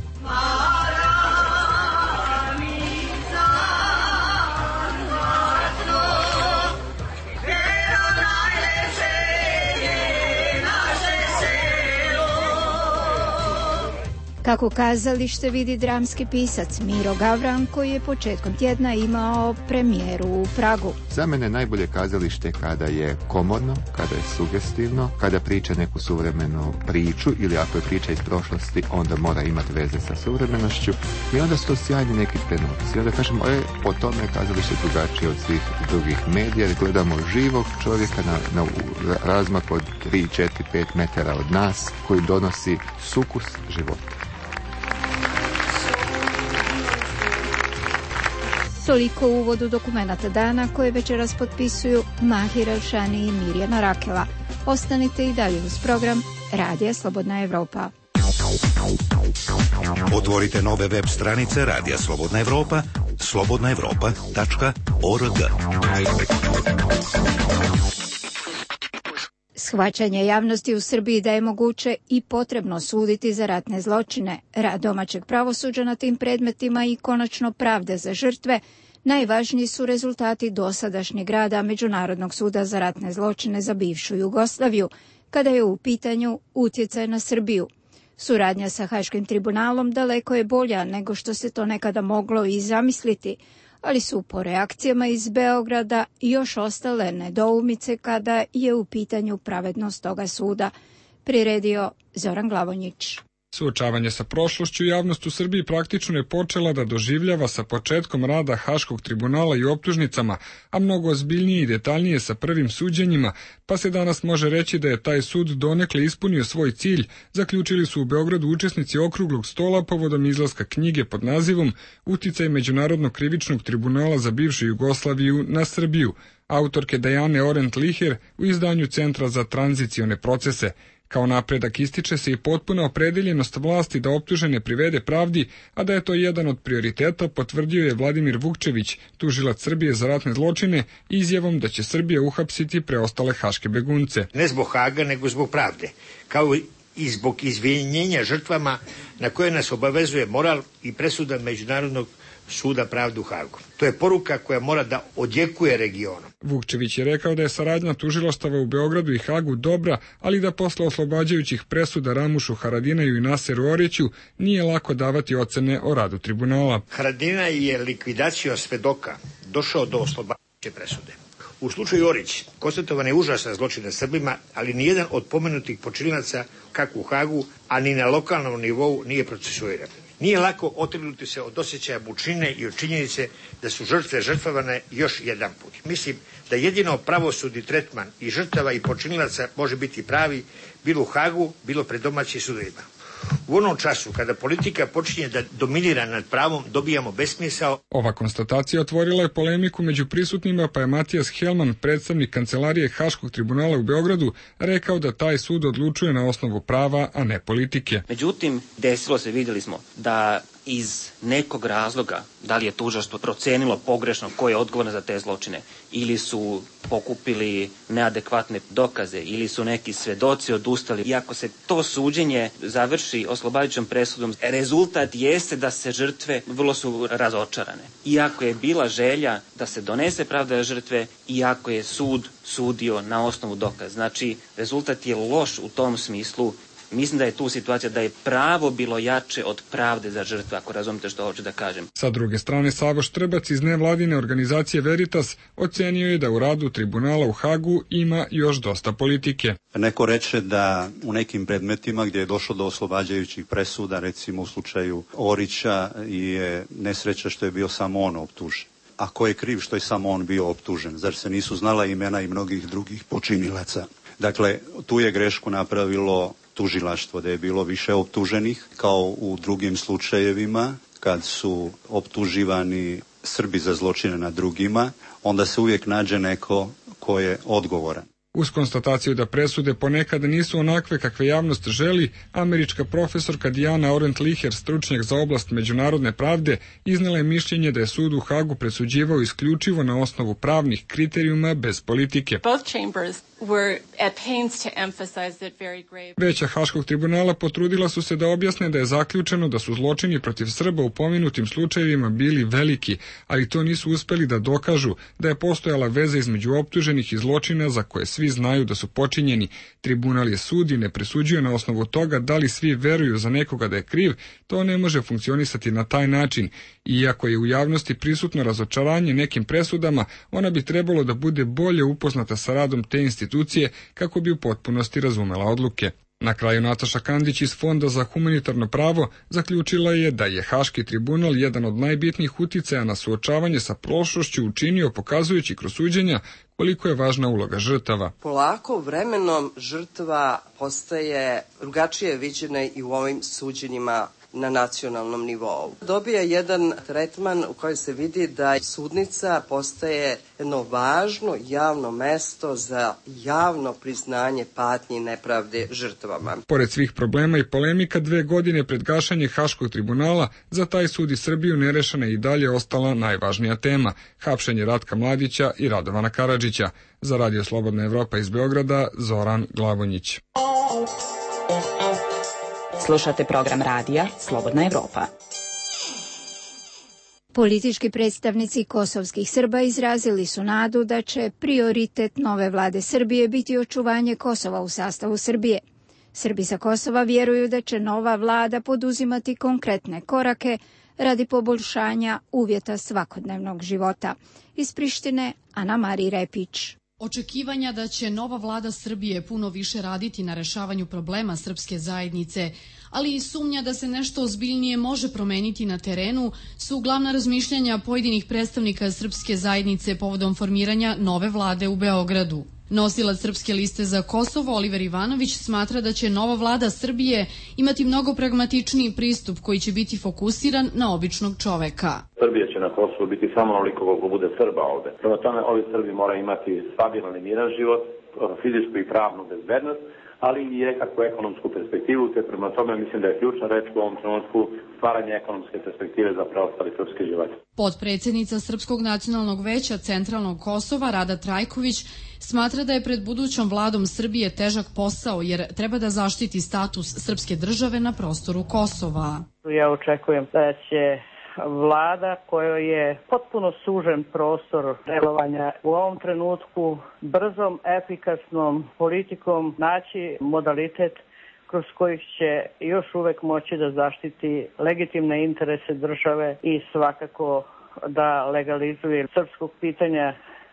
Kako kazalište vidi dramski pisac Miro Gavran, koji je početkom tjedna imao premijeru u Pragu. Za mene najbolje kazalište kada je komorno, kada je sugestivno, kada priča neku suvremenu priču ili ako je priča iz prošlosti, onda mora imati veze sa suvremenošću i onda su to sjajni neki trenuci. I onda kažemo, e, po tome je kazalište drugačije od svih drugih medija, jer gledamo živog čovjeka na, na razmak od tri, četiri, pet metara od nas, koji donosi sukus života. Toliko u uvodu dokumenata dana koje večeras potpisuju Mahir Elšani i Mirjana Rakela. Ostanite i dalje uz program Radija Slobodna Evropa. Otvorite nove web stranice Radija Slobodna Evropa, slobodna evropa tačka org. Shvaćanje javnosti u Srbiji da je moguće i potrebno suditi za ratne zločine, rad domaćeg pravosuđa na tim predmetima i konačno pravde za žrtve, najvažniji su rezultati dosadašnjeg rada Međunarodnog suda za ratne zločine za bivšu Jugoslaviju, kada je u pitanju utjecaj na Srbiju. Suradnja sa Haškim tribunalom daleko je bolja nego što se to nekada moglo i zamisliti, ali su po reakcijama iz Beograda još ostale nedoumice kada je u pitanju pravednost toga suda, priredio Zoran Glavonjić. Suočavanje sa prošlošću javnost u Srbiji praktično je počela da doživljava sa početkom rada Haškog tribunala i optužnicama, a mnogo ozbiljnije i detaljnije sa prvim suđenjima, pa se danas može reći da je taj sud donekle ispunio svoj cilj, zaključili su u Beogradu učesnici okruglog stola povodom izlaska knjige pod nazivom Uticaj Međunarodnog krivičnog tribunala za bivšu Jugoslaviju na Srbiju, autorke Dajane Orent-Liher u izdanju Centra za tranzicione procese. Kao napredak ističe se i potpuna opredeljenost vlasti da optužene privede pravdi, a da je to jedan od prioriteta potvrdio je Vladimir Vukčević, tužilac Srbije za ratne zločine, izjavom da će Srbija uhapsiti preostale haške begunce. Ne zbog Haga, nego zbog pravde, kao i zbog izvinjenja žrtvama na koje nas obavezuje moral i presuda Međunarodnog suda pravde u Hagu. To je poruka koja mora da odjekuje regionom. Vukčević je rekao da je saradnja tužilaštava u Beogradu i Hagu dobra, ali da posle oslobađajućih presuda Ramušu Haradinaju i Naseru Oriću nije lako davati ocene o radu tribunala. Haradinaj je likvidacijom svedoka došao do oslobađajuće presude. U slučaju Orić konstatovan je užasan zločin nad Srbima, ali nijedan od pomenutih počinilaca, kako u Hagu, a ni na lokalnom nivou nije procesuiran. Nije lako otrgnuti se od osjećaja mučine i od činjenice da su žrtve žrtvovane još jedan put. Mislim da jedino pravosudni tretman i žrtava i počinilaca može biti pravi, bilo u Hagu, bilo pred domaćim sudovima. U onom času kada politika počinje da dominira nad pravom, dobijamo besmisao. Ova konstatacija otvorila je polemiku među prisutnima, pa je Matijas Helman, predstavnik kancelarije Haškog tribunala u Beogradu, rekao da taj sud odlučuje na osnovu prava, a ne politike. Međutim, desilo se, vidjeli smo, da iz nekog razloga, da li je tužilaštvo procenilo pogrešno ko je odgovoran za te zločine, ili su pokupili neadekvatne dokaze, ili su neki svedoci odustali. I ako se to suđenje završi oslobađajućom presudom, rezultat jeste da se žrtve vrlo su razočarane. Iako je bila želja da se donese pravda žrtve, iako je sud sudio na osnovu dokaza. Znači, rezultat je loš u tom smislu. Mislim da je tu situacija da je pravo bilo jače od pravde za žrtve, ako razumite što hoću da kažem. Sa druge strane, Savo Štrbac iz nevladine organizacije Veritas ocenio je da u radu tribunala u Hagu ima još dosta politike. Neko reče da u nekim predmetima gdje je došlo do oslobađajućih presuda, recimo u slučaju Orića, je nesreća što je bio samo on optužen. A ko je kriv što je samo on bio optužen? Zar se nisu znala imena i mnogih drugih počinilaca? Dakle, tu je grešku napravilo tužilaštvo, da je bilo više optuženih, kao u drugim slučajevima, kad su optuživani Srbi za zločine nad drugima, onda se uvijek nađe neko ko je odgovoran. Uz konstataciju da presude ponekad nisu onakve kakve javnost želi, američka profesorka Diana Orent-Liher, stručnjak za oblast međunarodne pravde, iznela je mišljenje da je sud u Hagu presuđivao isključivo na osnovu pravnih kriterijuma bez politike. Veća Haškog tribunala potrudila su se da objasne da je zaključeno da su zločini protiv Srba u pomenutim slučajevima bili veliki, ali to nisu uspeli da dokažu da je postojala veza između optuženih i zločina za koje svi znaju da su počinjeni. Tribunal je sud i ne presuđuje na osnovu toga da li svi veruju za nekoga da je kriv, to ne može funkcionisati na taj način. Iako je u javnosti prisutno razočaranje nekim presudama, ona bi trebalo da bude bolje upoznata sa radom te institucije kako bi u potpunosti razumela odluke. Na kraju Nataša Kandić iz Fonda za humanitarno pravo zaključila je da je Haški tribunal jedan od najbitnijih uticaja na suočavanje sa prošlošću učinio, pokazujući kroz suđenja koliko je važna uloga žrtava. Polako vremenom žrtva postaje drugačije viđena i u ovim suđenjima na nacionalnom nivou. Dobija jedan tretman u kojem se vidi da sudnica postaje jedno važno javno mesto za javno priznanje patnje i nepravde žrtvama. Pored svih problema i polemika, dve godine pred gašanje Haškog tribunala, za taj sud i Srbiju nerešena i dalje ostala najvažnija tema – hapšenje Ratka Mladića i Radovana Karadžića. Za Radio Slobodna Evropa iz Beograda, Zoran Glavonjić. Slušate program radija Slobodna Evropa. Politički predstavnici kosovskih Srba izrazili su nadu da će prioritet nove vlade Srbije biti očuvanje Kosova u sastavu Srbije. Srbi sa Kosova vjeruju da će nova vlada poduzimati konkretne korake radi poboljšanja uvjeta svakodnevnog života. Iz Prištine, Ana Marija Repić. Očekivanja da će nova vlada Srbije puno više raditi na rešavanju problema srpske zajednice, ali i sumnja da se nešto ozbiljnije može promeniti na terenu, su glavna razmišljanja pojedinih predstavnika srpske zajednice povodom formiranja nove vlade u Beogradu. Nosilac Srpske liste za Kosovo, Oliver Ivanović, smatra da će nova vlada Srbije imati mnogo pragmatičniji pristup koji će biti fokusiran na običnog čoveka. Srbija će na Kosovu biti samo onoliko koliko bude Srba ovde. Prema tome, ovi Srbi moraju imati stabilan i miran život, fizičku i pravnu bezbednost, ali i nekakvu ekonomsku perspektivu, te prema tome mislim da je ključna reč u ovom trenutku stvaranje ekonomske perspektive za preostali srpski život. Potpredsjednica Srpskog nacionalnog veća Centralnog Kosova, Rada Trajković, smatra da je pred budućom vladom Srbije težak posao jer treba da zaštiti status srpske države na prostoru Kosova. Ja očekujem da će vlada kojoj je potpuno sužen prostor delovanja u ovom trenutku brzom, efikasnom politikom naći modalitet kroz kojih će još uvek moći da zaštiti legitimne interese države i svakako da legalizuje srpskog pitanja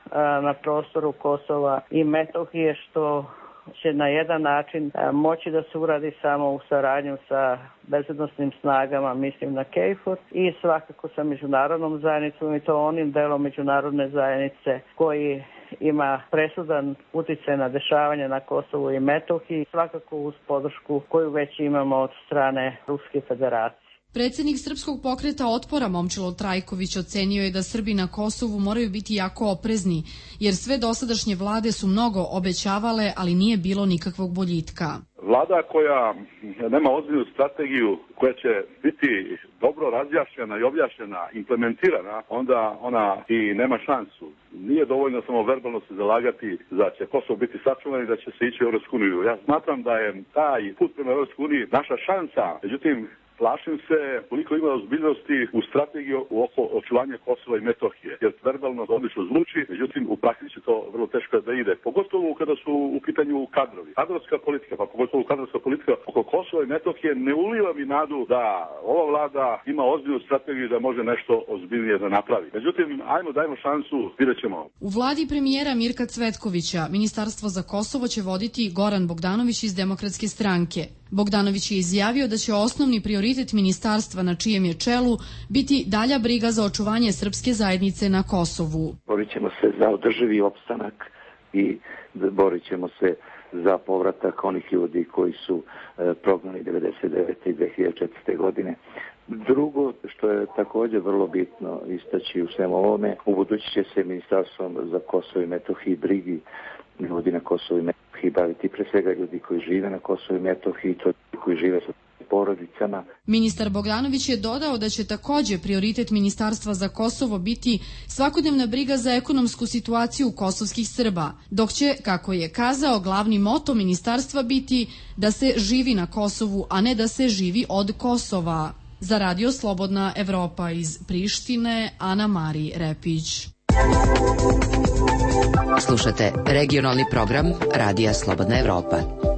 na prostoru Kosova i Metohije, što će na jedan način moći da se uradi samo u saradnju sa bezbednosnim snagama, mislim na KFOR, i svakako sa međunarodnom zajednicom, i to onim delom međunarodne zajednice koji ima presudan uticaj na dešavanje na Kosovu i Metohiji, svakako uz podršku koju već imamo od strane Ruske federacije. Predsjednik Srpskog pokreta otpora Momčilo Trajković ocenio je da Srbi na Kosovu moraju biti jako oprezni, jer sve dosadašnje vlade su mnogo obećavale, ali nije bilo nikakvog boljitka. Vlada koja nema ozbiljnu strategiju, koja će biti dobro razjašnjena i objašnjena, implementirana, onda ona i nema šansu. Nije dovoljno samo verbalno se zalagati da će Kosovo biti sačuvan i da će se ići u Evropsku uniju. Ja smatram da je taj put prema Evropskoj uniji naša šansa, međutim, plašim se koliko ima ozbiljnosti u strategiju oko očuvanja Kosova i Metohije, jer verbalno odlično zvuči, međutim u praksi će to vrlo teško da ide. Pogotovo kada su u pitanju kadrovi. Kadrovska politika, pa pogotovo kadrovska politika oko Kosova i Metohije ne uliva mi nadu da ova vlada ima ozbiljnu strategiju da može nešto ozbiljnije da napravi. Međutim, ajmo, dajmo šansu, vidjet ćemo. U vladi premijera Mirka Cvetkovića Ministarstvo za Kosovo će voditi Goran Bogdanović iz Demokratske stranke. Bogdanović je izjavio da će osnovni prioritet ministarstva na čijem je čelu biti dalja briga za očuvanje srpske zajednice na Kosovu. Borit ćemo se za održivi opstanak i borit ćemo se za povratak onih ljudi koji su e, prognani devedeset devete i dve hiljade četvrte. godine. Drugo, što je također vrlo bitno istaći u svemu ovome, u budući će se ministarstvom za Kosovo i Metohiju brigi ljudi na Kosovo i Metohiji baviti, pre svega ljudi koji žive na Kosovo i Metohiji, to koji žive sa porodicama. Ministar Bogdanović je dodao da će također prioritet Ministarstva za Kosovo biti svakodnevna briga za ekonomsku situaciju kosovskih Srba, dok će, kako je kazao, glavni moto ministarstva biti da se živi na Kosovu, a ne da se živi od Kosova. Za Radio Slobodna Evropa iz Prištine, Ana Mari Repić. Slušate regionalni program Radija Slobodna Evropa.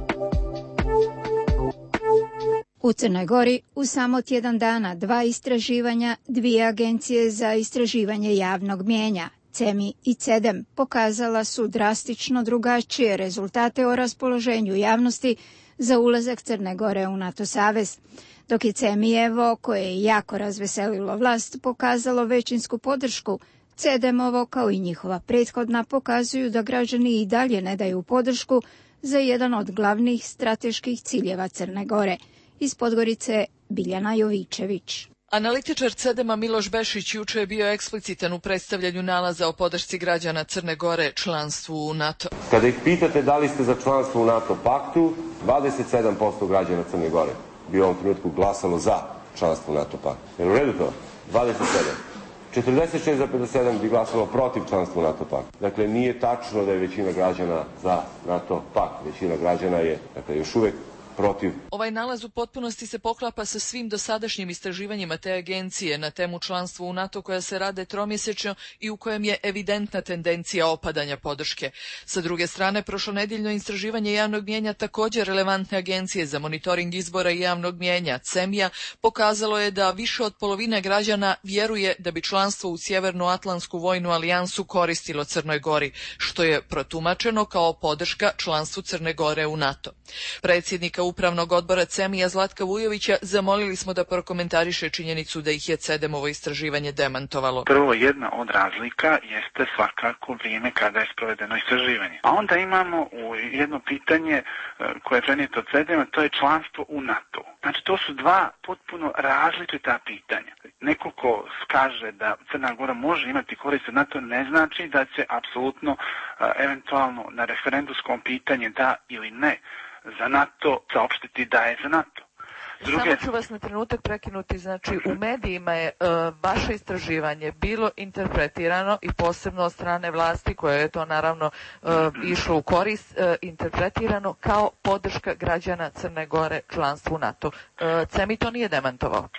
U Crnoj Gori u samo tjedan dana dva istraživanja, dvije agencije za istraživanje javnog mnijenja, CEMI i CEDEM, pokazala su drastično drugačije rezultate o raspoloženju javnosti za ulazak Crne Gore u NATO savez. Dok je CEMI-evo, koje je jako razveselilo vlast, pokazalo većinsku podršku, CEDEM-ovo, kao i njihova prethodna, pokazuju da građani i dalje ne daju podršku za jedan od glavnih strateških ciljeva Crne Gore. Iz Podgorice, Biljana Jovičević. Analitičar CEDEM-a Miloš Bešić juče je bio eksplicitan u predstavljanju nalaza o podršci građana Crne Gore članstvu u NATO. Kada ih pitate da li ste za članstvo u NATO paktu, dvadeset sedam posto građana Crne Gore bi u ovom trenutku glasalo za članstvo u NATO paktu. Jer u redu to? dvadeset sedam. četrdeset šest zarez sedam bi glasalo protiv članstva u NATO paktu. Dakle, nije tačno da je većina građana za NATO pakt. Većina građana je, dakle, još uvek protiv. Ovaj nalaz u potpunosti se poklapa sa svim dosadašnjim istraživanjima te agencije na temu članstva u NATO koja se rade tromjesečno i u kojem je evidentna tendencija opadanja podrške. Sa druge strane, prošlonedjeljno istraživanje javnog mnijenja također relevantne agencije za monitoring izbora i javnog mnijenja CEMIA pokazalo je da više od polovine građana vjeruje da bi članstvo u Sjevernoatlantsku vojnu alijansu koristilo Crnoj Gori, što je protumačeno kao podrška članstvu Crne Gore u NATO. Predsjednika Upravnog odbora CEMIA Zlatka Vujovića zamolili smo da prokomentariše činjenicu da ih je CEDEM-ovo istraživanje demantovalo. Prvo, jedna od razlika jeste svakako vrijeme kada je sprovedeno istraživanje. A onda imamo u jedno pitanje koje je prenijeto od CEDEM-a, to je članstvo u NATO. Znači, to su dva potpuno različita pitanja. Neko ko kaže da Crna Gora može imati korist od NATO, ne znači da će apsolutno, eventualno na referendumskom pitanje da ili ne za NATO saopštiti da je za NATO. Druge... Samo ću vas na trenutak prekinuti, znači u medijima je uh, vaše istraživanje bilo interpretirano i posebno od strane vlasti koje je to naravno uh, išlo u korist, uh, interpretirano kao podrška građana Crne Gore članstvu NATO. Uh, CEMI to nije demantovao.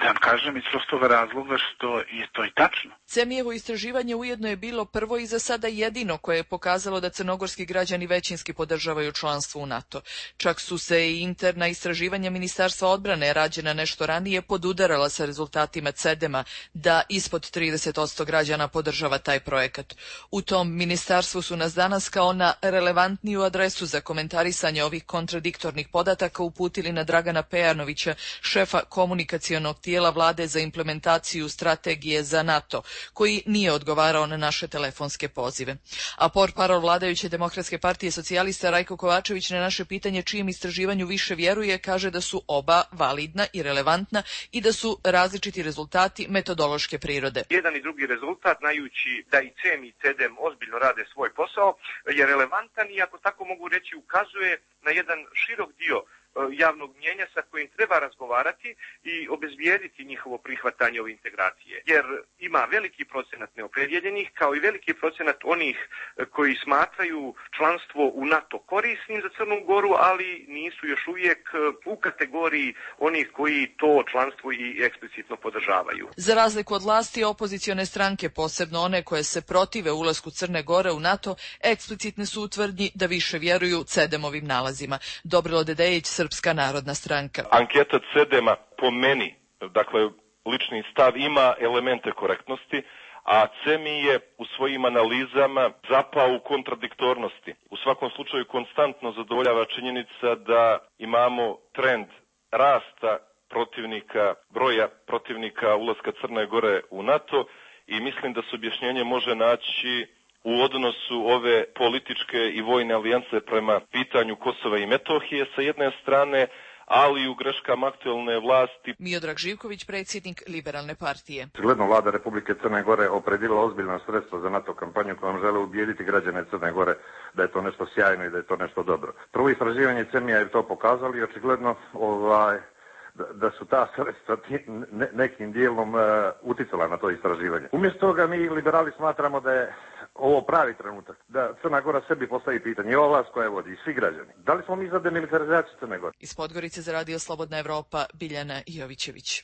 Da vam kažem iz prostog razloga što je to i tačno. Cemijevo istraživanje ujedno je bilo prvo i za sada jedino koje je pokazalo da crnogorski građani većinski podržavaju članstvo u NATO. Čak su se i interna istraživanja Ministarstva odbrane rađena nešto ranije podudarala sa rezultatima CEDEM-a da ispod trideset posto građana podržava taj projekat. U tom ministarstvu su nas danas kao na relevantniju adresu za komentarisanje ovih kontradiktornih podataka uputili na Dragana Pejanovića, šefa komunikacionog tijela vlade za implementaciju strategije za NATO, koji nije odgovarao na naše telefonske pozive. A portparol vladajuće Demokratske partije socijalista Rajko Kovačević na naše pitanje čijem istraživanju više vjeruje kaže da su oba validna i relevantna i da su različiti rezultati metodološke prirode. Jedan i drugi rezultat, znajući da i CEM i CEDEM ozbiljno rade svoj posao, je relevantan i ako tako mogu reći ukazuje na jedan širok dio javnog mnjenja sa kojim treba razgovarati i obezbijediti njihovo prihvatanje ove integracije. Jer ima veliki procenat neopredjeljenih kao i veliki procenat onih koji smatraju članstvo u NATO korisnim za Crnu Goru, ali nisu još uvijek u kategoriji onih koji to članstvo i eksplicitno podržavaju. Za razliku od vlasti, opozicione stranke, posebno one koje se protive ulasku Crne Gore u NATO, eksplicitne su u tvrdnji da više vjeruju CEDEM-ovim nalazima. Dobrilo Dedejić, Srpska narodna stranka. Anketa CEDEM-a po meni, dakle lični stav, ima elemente korektnosti, a CEMI je u svojim analizama zapao u kontradiktornosti. U svakom slučaju konstantno zadovoljava činjenica da imamo trend rasta protivnika, broja protivnika ulaska Crne Gore u NATO i mislim da se objašnjenje može naći u odnosu ove političke i vojne alijance prema pitanju Kosova i Metohije sa jedne strane, ali i u greškama aktuelne vlasti. Miodrag Živković, predsjednik Liberalne partije. Očigledno vlada Republike Crne Gore opredjelila ozbiljna sredstva za NATO kampanju kojom žele ubijediti građane Crne Gore da je to nešto sjajno i da je to nešto dobro. Prvo istraživanje CEMI-a je to pokazali i očigledno ovaj, da su ta sredstva nekim dijelom uh, uticala na to istraživanje. Umjesto toga mi liberali smatramo da je ovo pravi trenutak, da Crna Gora sebi postavi pitanje, i ova vlast koja je vodi, i svi građani. Da li smo mi za demilitarizaciju Crne Gore? Iz Podgorice za Radio Slobodna Evropa, Biljana Jovićević.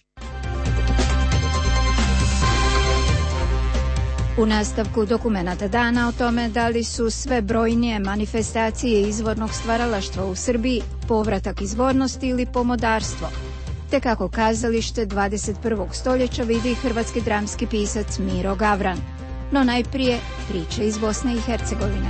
U nastavku dokumenata dana o tome da li su sve brojnije manifestacije izvornog stvaralaštva u Srbiji povratak izvornosti ili pomodarstvo, te kako kazalište dvadeset prvog stoljeća vidi hrvatski dramski pisac Miro Gavran. No najprije priče iz Bosne i Hercegovine.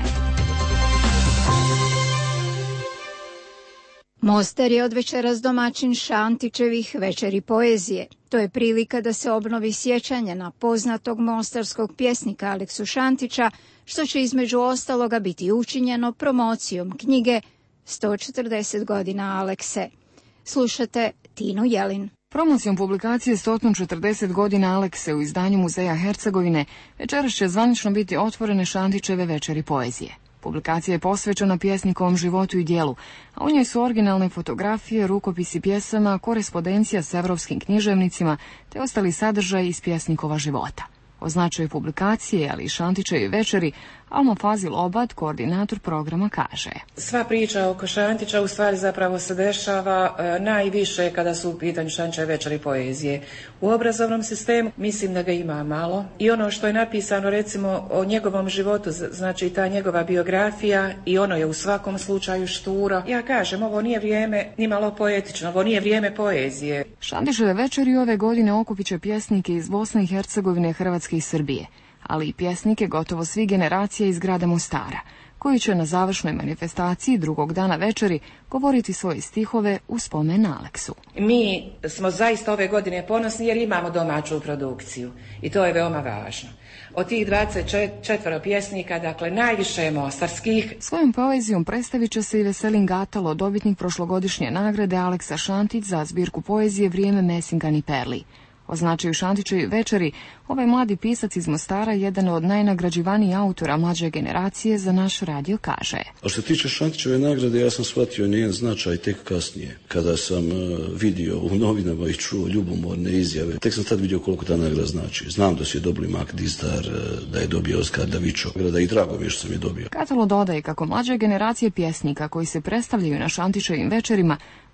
Mostar je od večeras domaćin Šantićevih večeri poezije. To je prilika da se obnovi sjećanje na poznatog mostarskog pjesnika Aleksu Šantića, što će između ostaloga biti učinjeno promocijom knjige sto četrdeset godina Alekse. Slušate Tinu Jelin. Promocijom publikacije sto četrdeset godina Alekse u izdanju Muzeja Hercegovine večeras će zvanično biti otvorene Šantićeve večeri poezije. Publikacija je posvećena pjesnikovom životu i djelu, a u njoj su originalne fotografije, rukopisi pjesama, korespondencija s evropskim književnicima te ostali sadržaj iz pjesnikova života. O značaju publikacije, ali i Šantićevi večeri, Alma Fazil Obad, koordinator programa, kaže: Sva priča oko Šantića u stvari zapravo se dešava e, najviše kada su u pitanju Šantićeve večeri poezije. U obrazovnom sistemu mislim da ga ima malo i ono što je napisano recimo o njegovom životu, znači ta njegova biografija, i ono je u svakom slučaju šturo. Ja kažem, ovo nije vrijeme ni malo poetično, ovo nije vrijeme poezije. Šantićeve večeri ove godine okupit će pjesnike iz Bosne i Hercegovine, Hrvatske i Srbije, ali i pjesnike gotovo svih generacija iz grada Mostara, koji će na završnoj manifestaciji drugog dana večeri govoriti svoje stihove u spomen na Aleksu. Mi smo zaista ove godine ponosni jer imamo domaću produkciju i to je veoma važno. Od tih dvadeset četiri pjesnika, dakle najviše je mostarskih. Svojom poezijom predstavit će se i Veselin Gatalo, dobitnik prošlogodišnje nagrade Aleksa Šantić za zbirku poezije Vrijeme Mesingan i Perli. O značaju Šantićevi večeri, ovaj mladi pisac iz Mostara, jedan od najnagrađivanijih autora mlađe generacije, za naš radio kaže: A što se tiče Šantićeve nagrade, ja sam shvatio njen značaj tek kasnije, kada sam uh, vidio u novinama i čuo ljubomorne izjave. Tek sam tad vidio koliko ta nagrada znači. Znam da si je dobili Mak Dizdar, uh, da je dobio Oskar Davičo, da i drago mi je što sam je dobio. Katalo dodaje kako mlađe generacije pjesnika koji se predstavljaju na Šantićevim večerima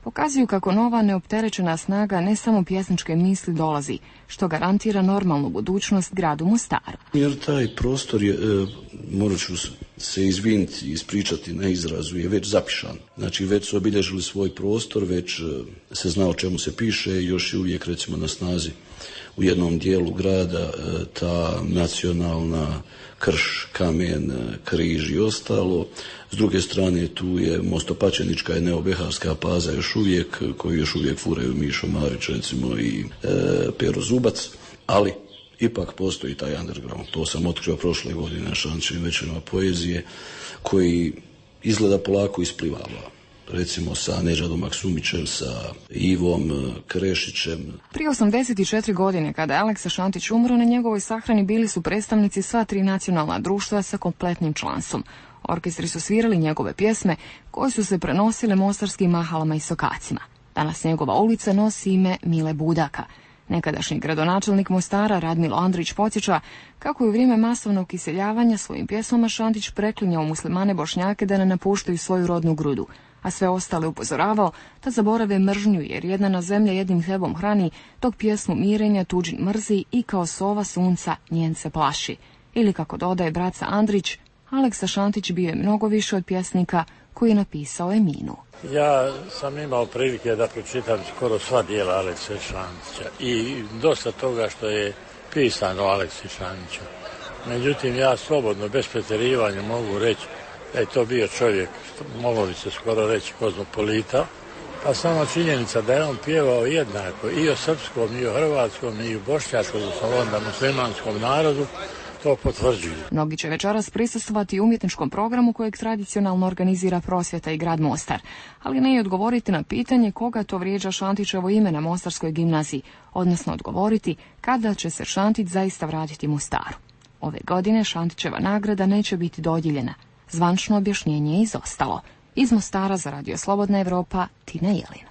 pokazuju kako nova neopterećena snaga ne samo pjesničke misli dolazi, što garantira normalnu budućnost gradu Mostaru. Jer taj prostor je, e, morat ću se izviniti i ispričati na izrazu, je već zapišan. Znači već su obilježili svoj prostor, već e, se zna o čemu se piše i još je uvijek recimo na snazi u jednom dijelu grada e, ta nacionalna krš, kamen, križ i ostalo. S druge strane tu je Mostopačenička i Neobeharska paza još uvijek, koju još uvijek furaju Mišo Marić recimo i e, Pero Zubac, ali ipak postoji taj underground. To sam otkrio prošle godine na Šančićevim večerima poezije, koji izgleda polako isplivava. Recimo sa Neđadom Maksumićem, sa Ivom Krešićem. Prije osamdeset četiri godine, kada je Aleksa Šantić umro, na njegovoj sahrani bili su predstavnici sva tri nacionalna društva sa kompletnim članstvom. Orkestri su svirali njegove pjesme, koje su se prenosile mostarskim mahalama i sokacima. Danas njegova ulica nosi ime Mile Budaka. Nekadašnji gradonačelnik Mostara Radmilo Andrić podsjeća kako je u vrijeme masovnog iseljavanja svojim pjesmama Šantić preklinjao muslimane Bošnjake da ne napuštaju svoju rodnu grudu, a sve ostale upozoravao da zaborave mržnju, jer jedna na zemlja jednim hlebom hrani, tog pjesmu mirenja tuđin mrzi i kao sova sunca njen se plaši. Ili kako dodaje braca Andrić, Aleksa Šantić bio je mnogo više od pjesnika koji je napisao Eminu. Ja sam imao prilike da pročitam skoro sva dijela Alekse Šantića i dosta toga što je pisano o Aleksi Šantiću. Međutim, ja slobodno, bez pretjerivanja mogu reći da je to bio čovjek, moglo bi se skoro reći kozmopolita, pa sama činjenica da je on pjevao jednako i o srpskom, i o hrvatskom, i o bošnjačkom, onda muslimanskom narodu, to potvrđuju. Mnogi će večeras prisustvovati umjetničkom programu kojeg tradicionalno organizira Prosvjeta i grad Mostar, ali ne i odgovoriti na pitanje koga to vrijeđa Šantićevo ime na Mostarskoj gimnaziji, odnosno odgovoriti kada će se Šantić zaista vratiti Mostaru. Ove godine Šantićeva nagrada neće biti dodijeljena. Zvančno objašnjenje je izostalo. Iz Mostara za Radio Slobodna Evropa, Tina Jelin.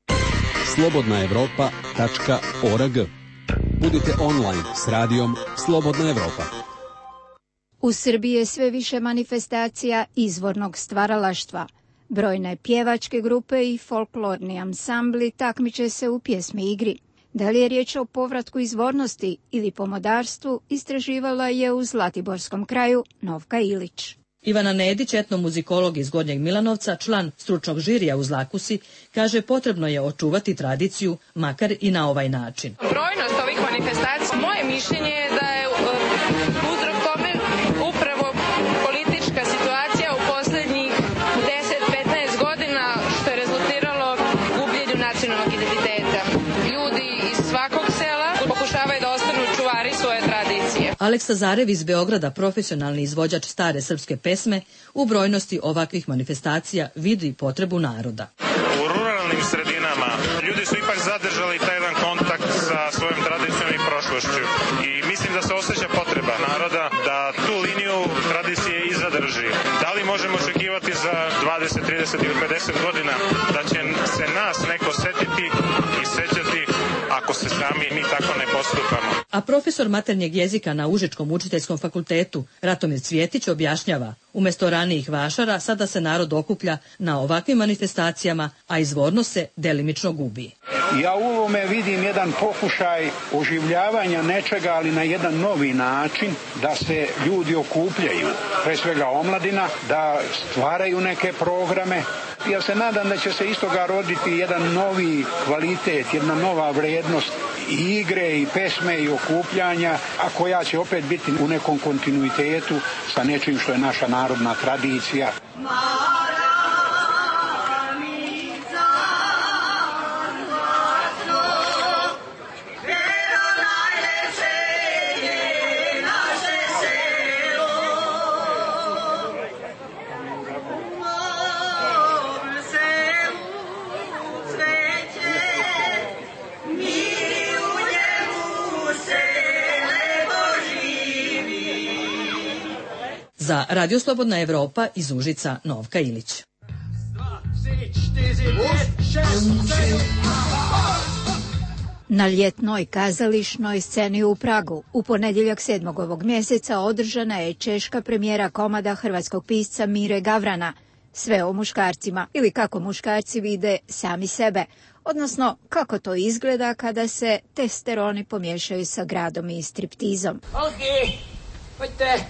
slobodna evropa tačka org. Budite online s radijom Slobodna Evropa. U Srbiji je sve više manifestacija izvornog stvaralaštva. Brojne pjevačke grupe i folklorni ansambli takmiče se u pjesmi igri. Da li je riječ o povratku izvornosti ili pomodarstvu, istraživala je u Zlatiborskom kraju Novka Ilić. Ivana Nedić, etnomuzikolog iz Gornjeg Milanovca, član stručnog žirija u Zlakusi, kaže potrebno je očuvati tradiciju, makar i na ovaj način. Brojnost ovih manifestacija, moje mišljenje je da je uzrok tome upravo politička situacija u posljednjih deset do petnaest godina, što je rezultiralo gubljenju nacionalnog identiteta. Ljudi iz svakog sela pokušavaju da ostanu čuvari svoje tradicije. Aleksa Zarev iz Beograda, profesionalni izvođač stare srpske pesme, u brojnosti ovakvih manifestacija vidi potrebu naroda. U ruralnim sredinama ljudi su ipak zadržali taj jedan kontakt sa svojom tradicijom i prošlošću i mislim da se osjeća potreba naroda da tu liniju tradicije i zadrži. Da li možemo očekivati za dvadeset, trideset ili pedeset godina da će se nas neko setiti i sećati ako se sami mi tako ne postupamo? A profesor maternjeg jezika na Užičkom učiteljskom fakultetu Ratomir Cvjetić objašnjava, umjesto ranijih vašara sada se narod okuplja na ovakvim manifestacijama, a izvornost se delimično gubi. Ja u ovome vidim jedan pokušaj oživljavanja nečega, ali na jedan novi način, da se ljudi okupljaju, pre svega omladina, da stvaraju neke programe. Ja se nadam da će se iz toga roditi jedan novi kvalitet, jedna nova vrednost i igre i pesme i okupljanja, a koja će opet biti u nekom kontinuitetu sa nečim što je naša narodna tradicija. Za Radio Slobodna Evropa iz Užica, Novka Ilić. Na ljetnoj kazališnoj sceni u Pragu u ponedjeljak sedmog ovog mjeseca održana je češka premijera komada hrvatskog pisca Mire Gavrana, Sve o muškarcima ili kako muškarci vide sami sebe, odnosno kako to izgleda kada se testosteroni pomiješaju sa gradom i striptizom. Ok, hojte,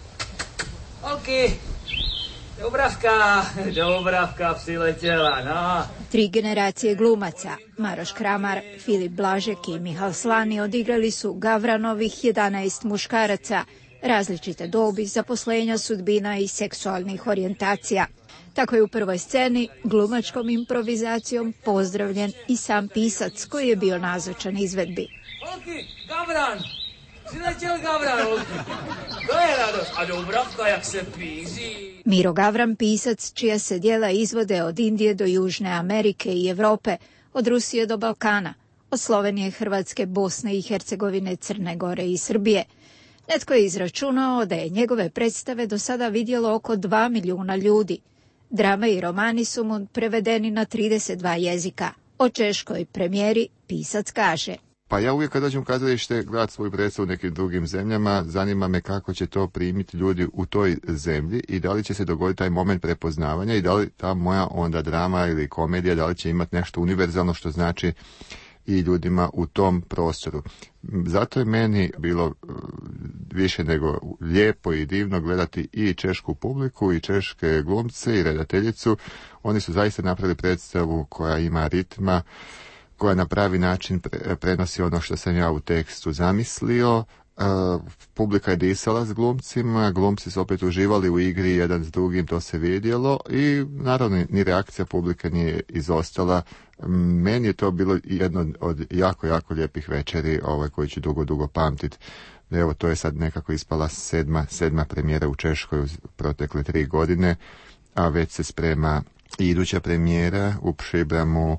ok, Dubravka, Dubravka psi letěla, no. Tri generacije glumaca, Maroš Kramar, Filip Blažek i Mihal Slani odigrali su Gavranovih jedanaest muškaraca, različite dobi, zaposlenja, sudbina i seksualnih orijentacija. Tako je u prvoj sceni glumačkom improvizacijom pozdravljen i sam pisac koji je bio nazočan izvedbi. Olki, Gavran! Si letěl Gavran, Olki! To je radost, a Dubravka jak se pízi! Miro Gavran, pisac čija se djela izvode od Indije do Južne Amerike i Europe, od Rusije do Balkana, od Slovenije, Hrvatske, Bosne i Hercegovine, Crne Gore i Srbije. Netko je izračunao da je njegove predstave do sada vidjelo oko dva milijuna ljudi. Drame i romani su mu prevedeni na trideset dva jezika. O češkoj premijeri pisac kaže: Pa ja uvijek kad dođem u kazalište gledati svoju predstavu u nekim drugim zemljama, zanima me kako će to primiti ljudi u toj zemlji i da li će se dogoditi taj moment prepoznavanja i da li ta moja onda drama ili komedija, da li će imati nešto univerzalno što znači i ljudima u tom prostoru. Zato je meni bilo više nego lijepo i divno gledati i češku publiku i češke glumce i redateljicu. Oni su zaista napravili predstavu koja ima ritma, koja na pravi način prenosi ono što sam ja u tekstu zamislio. Uh, publika je disala s glumcima, glumci su opet uživali u igri jedan s drugim, to se vidjelo i naravno ni reakcija publike nije izostala. Meni je to bilo jedno od jako, jako lijepih večeri ovaj, koji ću dugo, dugo pamtit. Evo, to je sad nekako ispala sedma, sedma premijera u Češkoj u protekle tri godine, a već se sprema i iduća premijera u Pšibramu.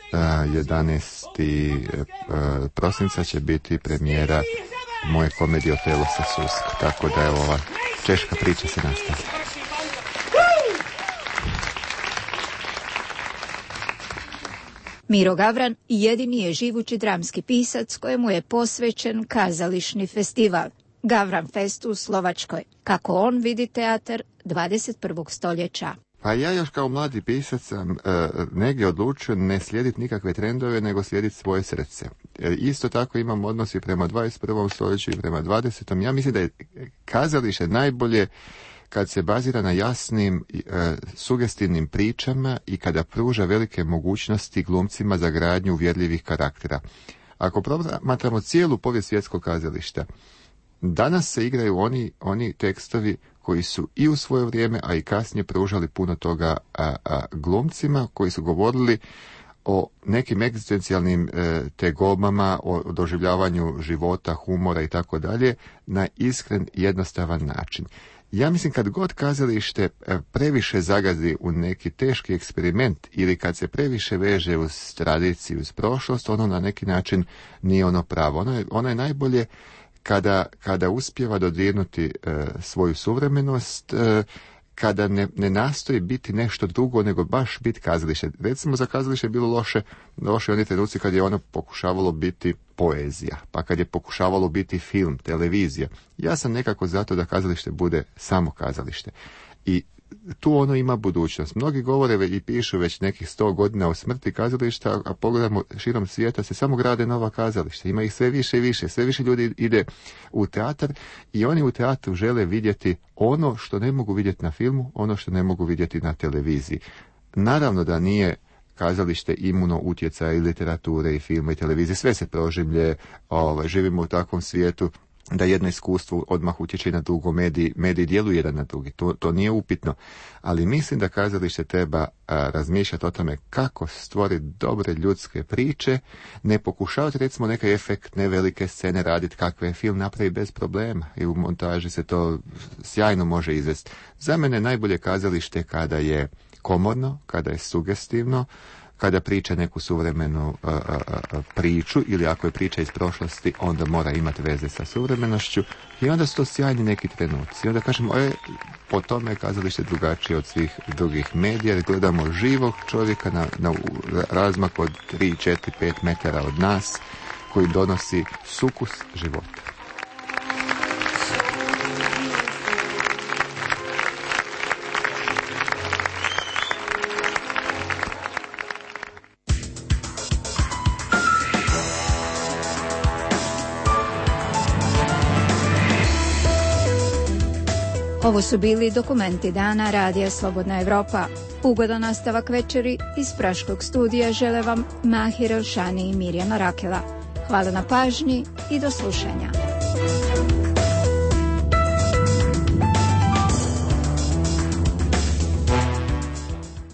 jedanaestog prosinca će biti premijera moje komedije Otelo sa Susk, tako da je ova češka priča se nastavlja. Miro Gavran jedini je živući dramski pisac kojemu je posvećen kazališni festival Gavran Fest u Slovačkoj. Kako on vidi teatar dvadeset prvog stoljeća. Pa ja još kao mladi pisac sam e, negdje odlučio ne slijediti nikakve trendove, nego slijediti svoje srce. E, isto tako imam odnos i prema dvadeset prvom stoljeću i prema dvadesetom. Ja mislim da je kazalište najbolje kad se bazira na jasnim, e, sugestivnim pričama i kada pruža velike mogućnosti glumcima za gradnju uvjerljivih karaktera. Ako promatramo cijelu povijest svjetskog kazališta, danas se igraju oni, oni tekstovi koji su i u svoje vrijeme, a i kasnije pružali puno toga a, a, glumcima, koji su govorili o nekim egzistencijalnim e, tegobama, o doživljavanju života, humora i tako dalje, na iskren, jednostavan način. Ja mislim kad god kazalište previše zagazi u neki teški eksperiment ili kad se previše veže uz tradiciju, uz prošlost, ono na neki način nije ono pravo. Ono je, ono je najbolje kada, kada uspijeva dodirnuti e, svoju suvremenost, e, kada ne, ne nastoji biti nešto drugo nego baš biti kazalište. Recimo za kazalište je bilo loše, loše oni trenuci kad je ono pokušavalo biti poezija, pa kad je pokušavalo biti film, televizija. Ja sam nekako zato da kazalište bude samo kazalište. I tu ono ima budućnost. Mnogi govore i pišu već nekih sto godina o smrti kazališta, a pogledamo širom svijeta se samo grade nova kazališta. Ima ih sve više i više. Sve više ljudi ide u teatar i oni u teatru žele vidjeti ono što ne mogu vidjeti na filmu, ono što ne mogu vidjeti na televiziji. Naravno da nije kazalište imuno utjecaja i literature i filma i televizije. Sve se proživlje, ovaj, živimo u takvom svijetu da jedno iskustvo odmah utječe na drugo, mediji, mediji djeluju jedan na drugi, to, to nije upitno, ali mislim da kazalište treba a, razmišljati o tome kako stvoriti dobre ljudske priče, ne pokušavati recimo neke efektne velike scene raditi kakve je film napravi bez problema i u montaži se to sjajno može izvesti. Za mene najbolje kazalište kada je komorno, kada je sugestivno, kada priča neku suvremenu a, a, a, priču ili ako je priča iz prošlosti, onda mora imati veze sa suvremenošću i onda su to sjajni neki trenuci. I onda kažemo, e, po tome je kazalište drugačije od svih drugih medija, jer gledamo živog čovjeka na, na razmak od tri, četiri, pet metara od nas, koji donosi sukus života. Ovo su bili dokumenti dana Radija Slobodna Evropa. Ugodan nastavak večeri iz Praškog studija žele vam Mahir Elšani i Mirjana Rakela. Hvala na pažnji i do slušanja.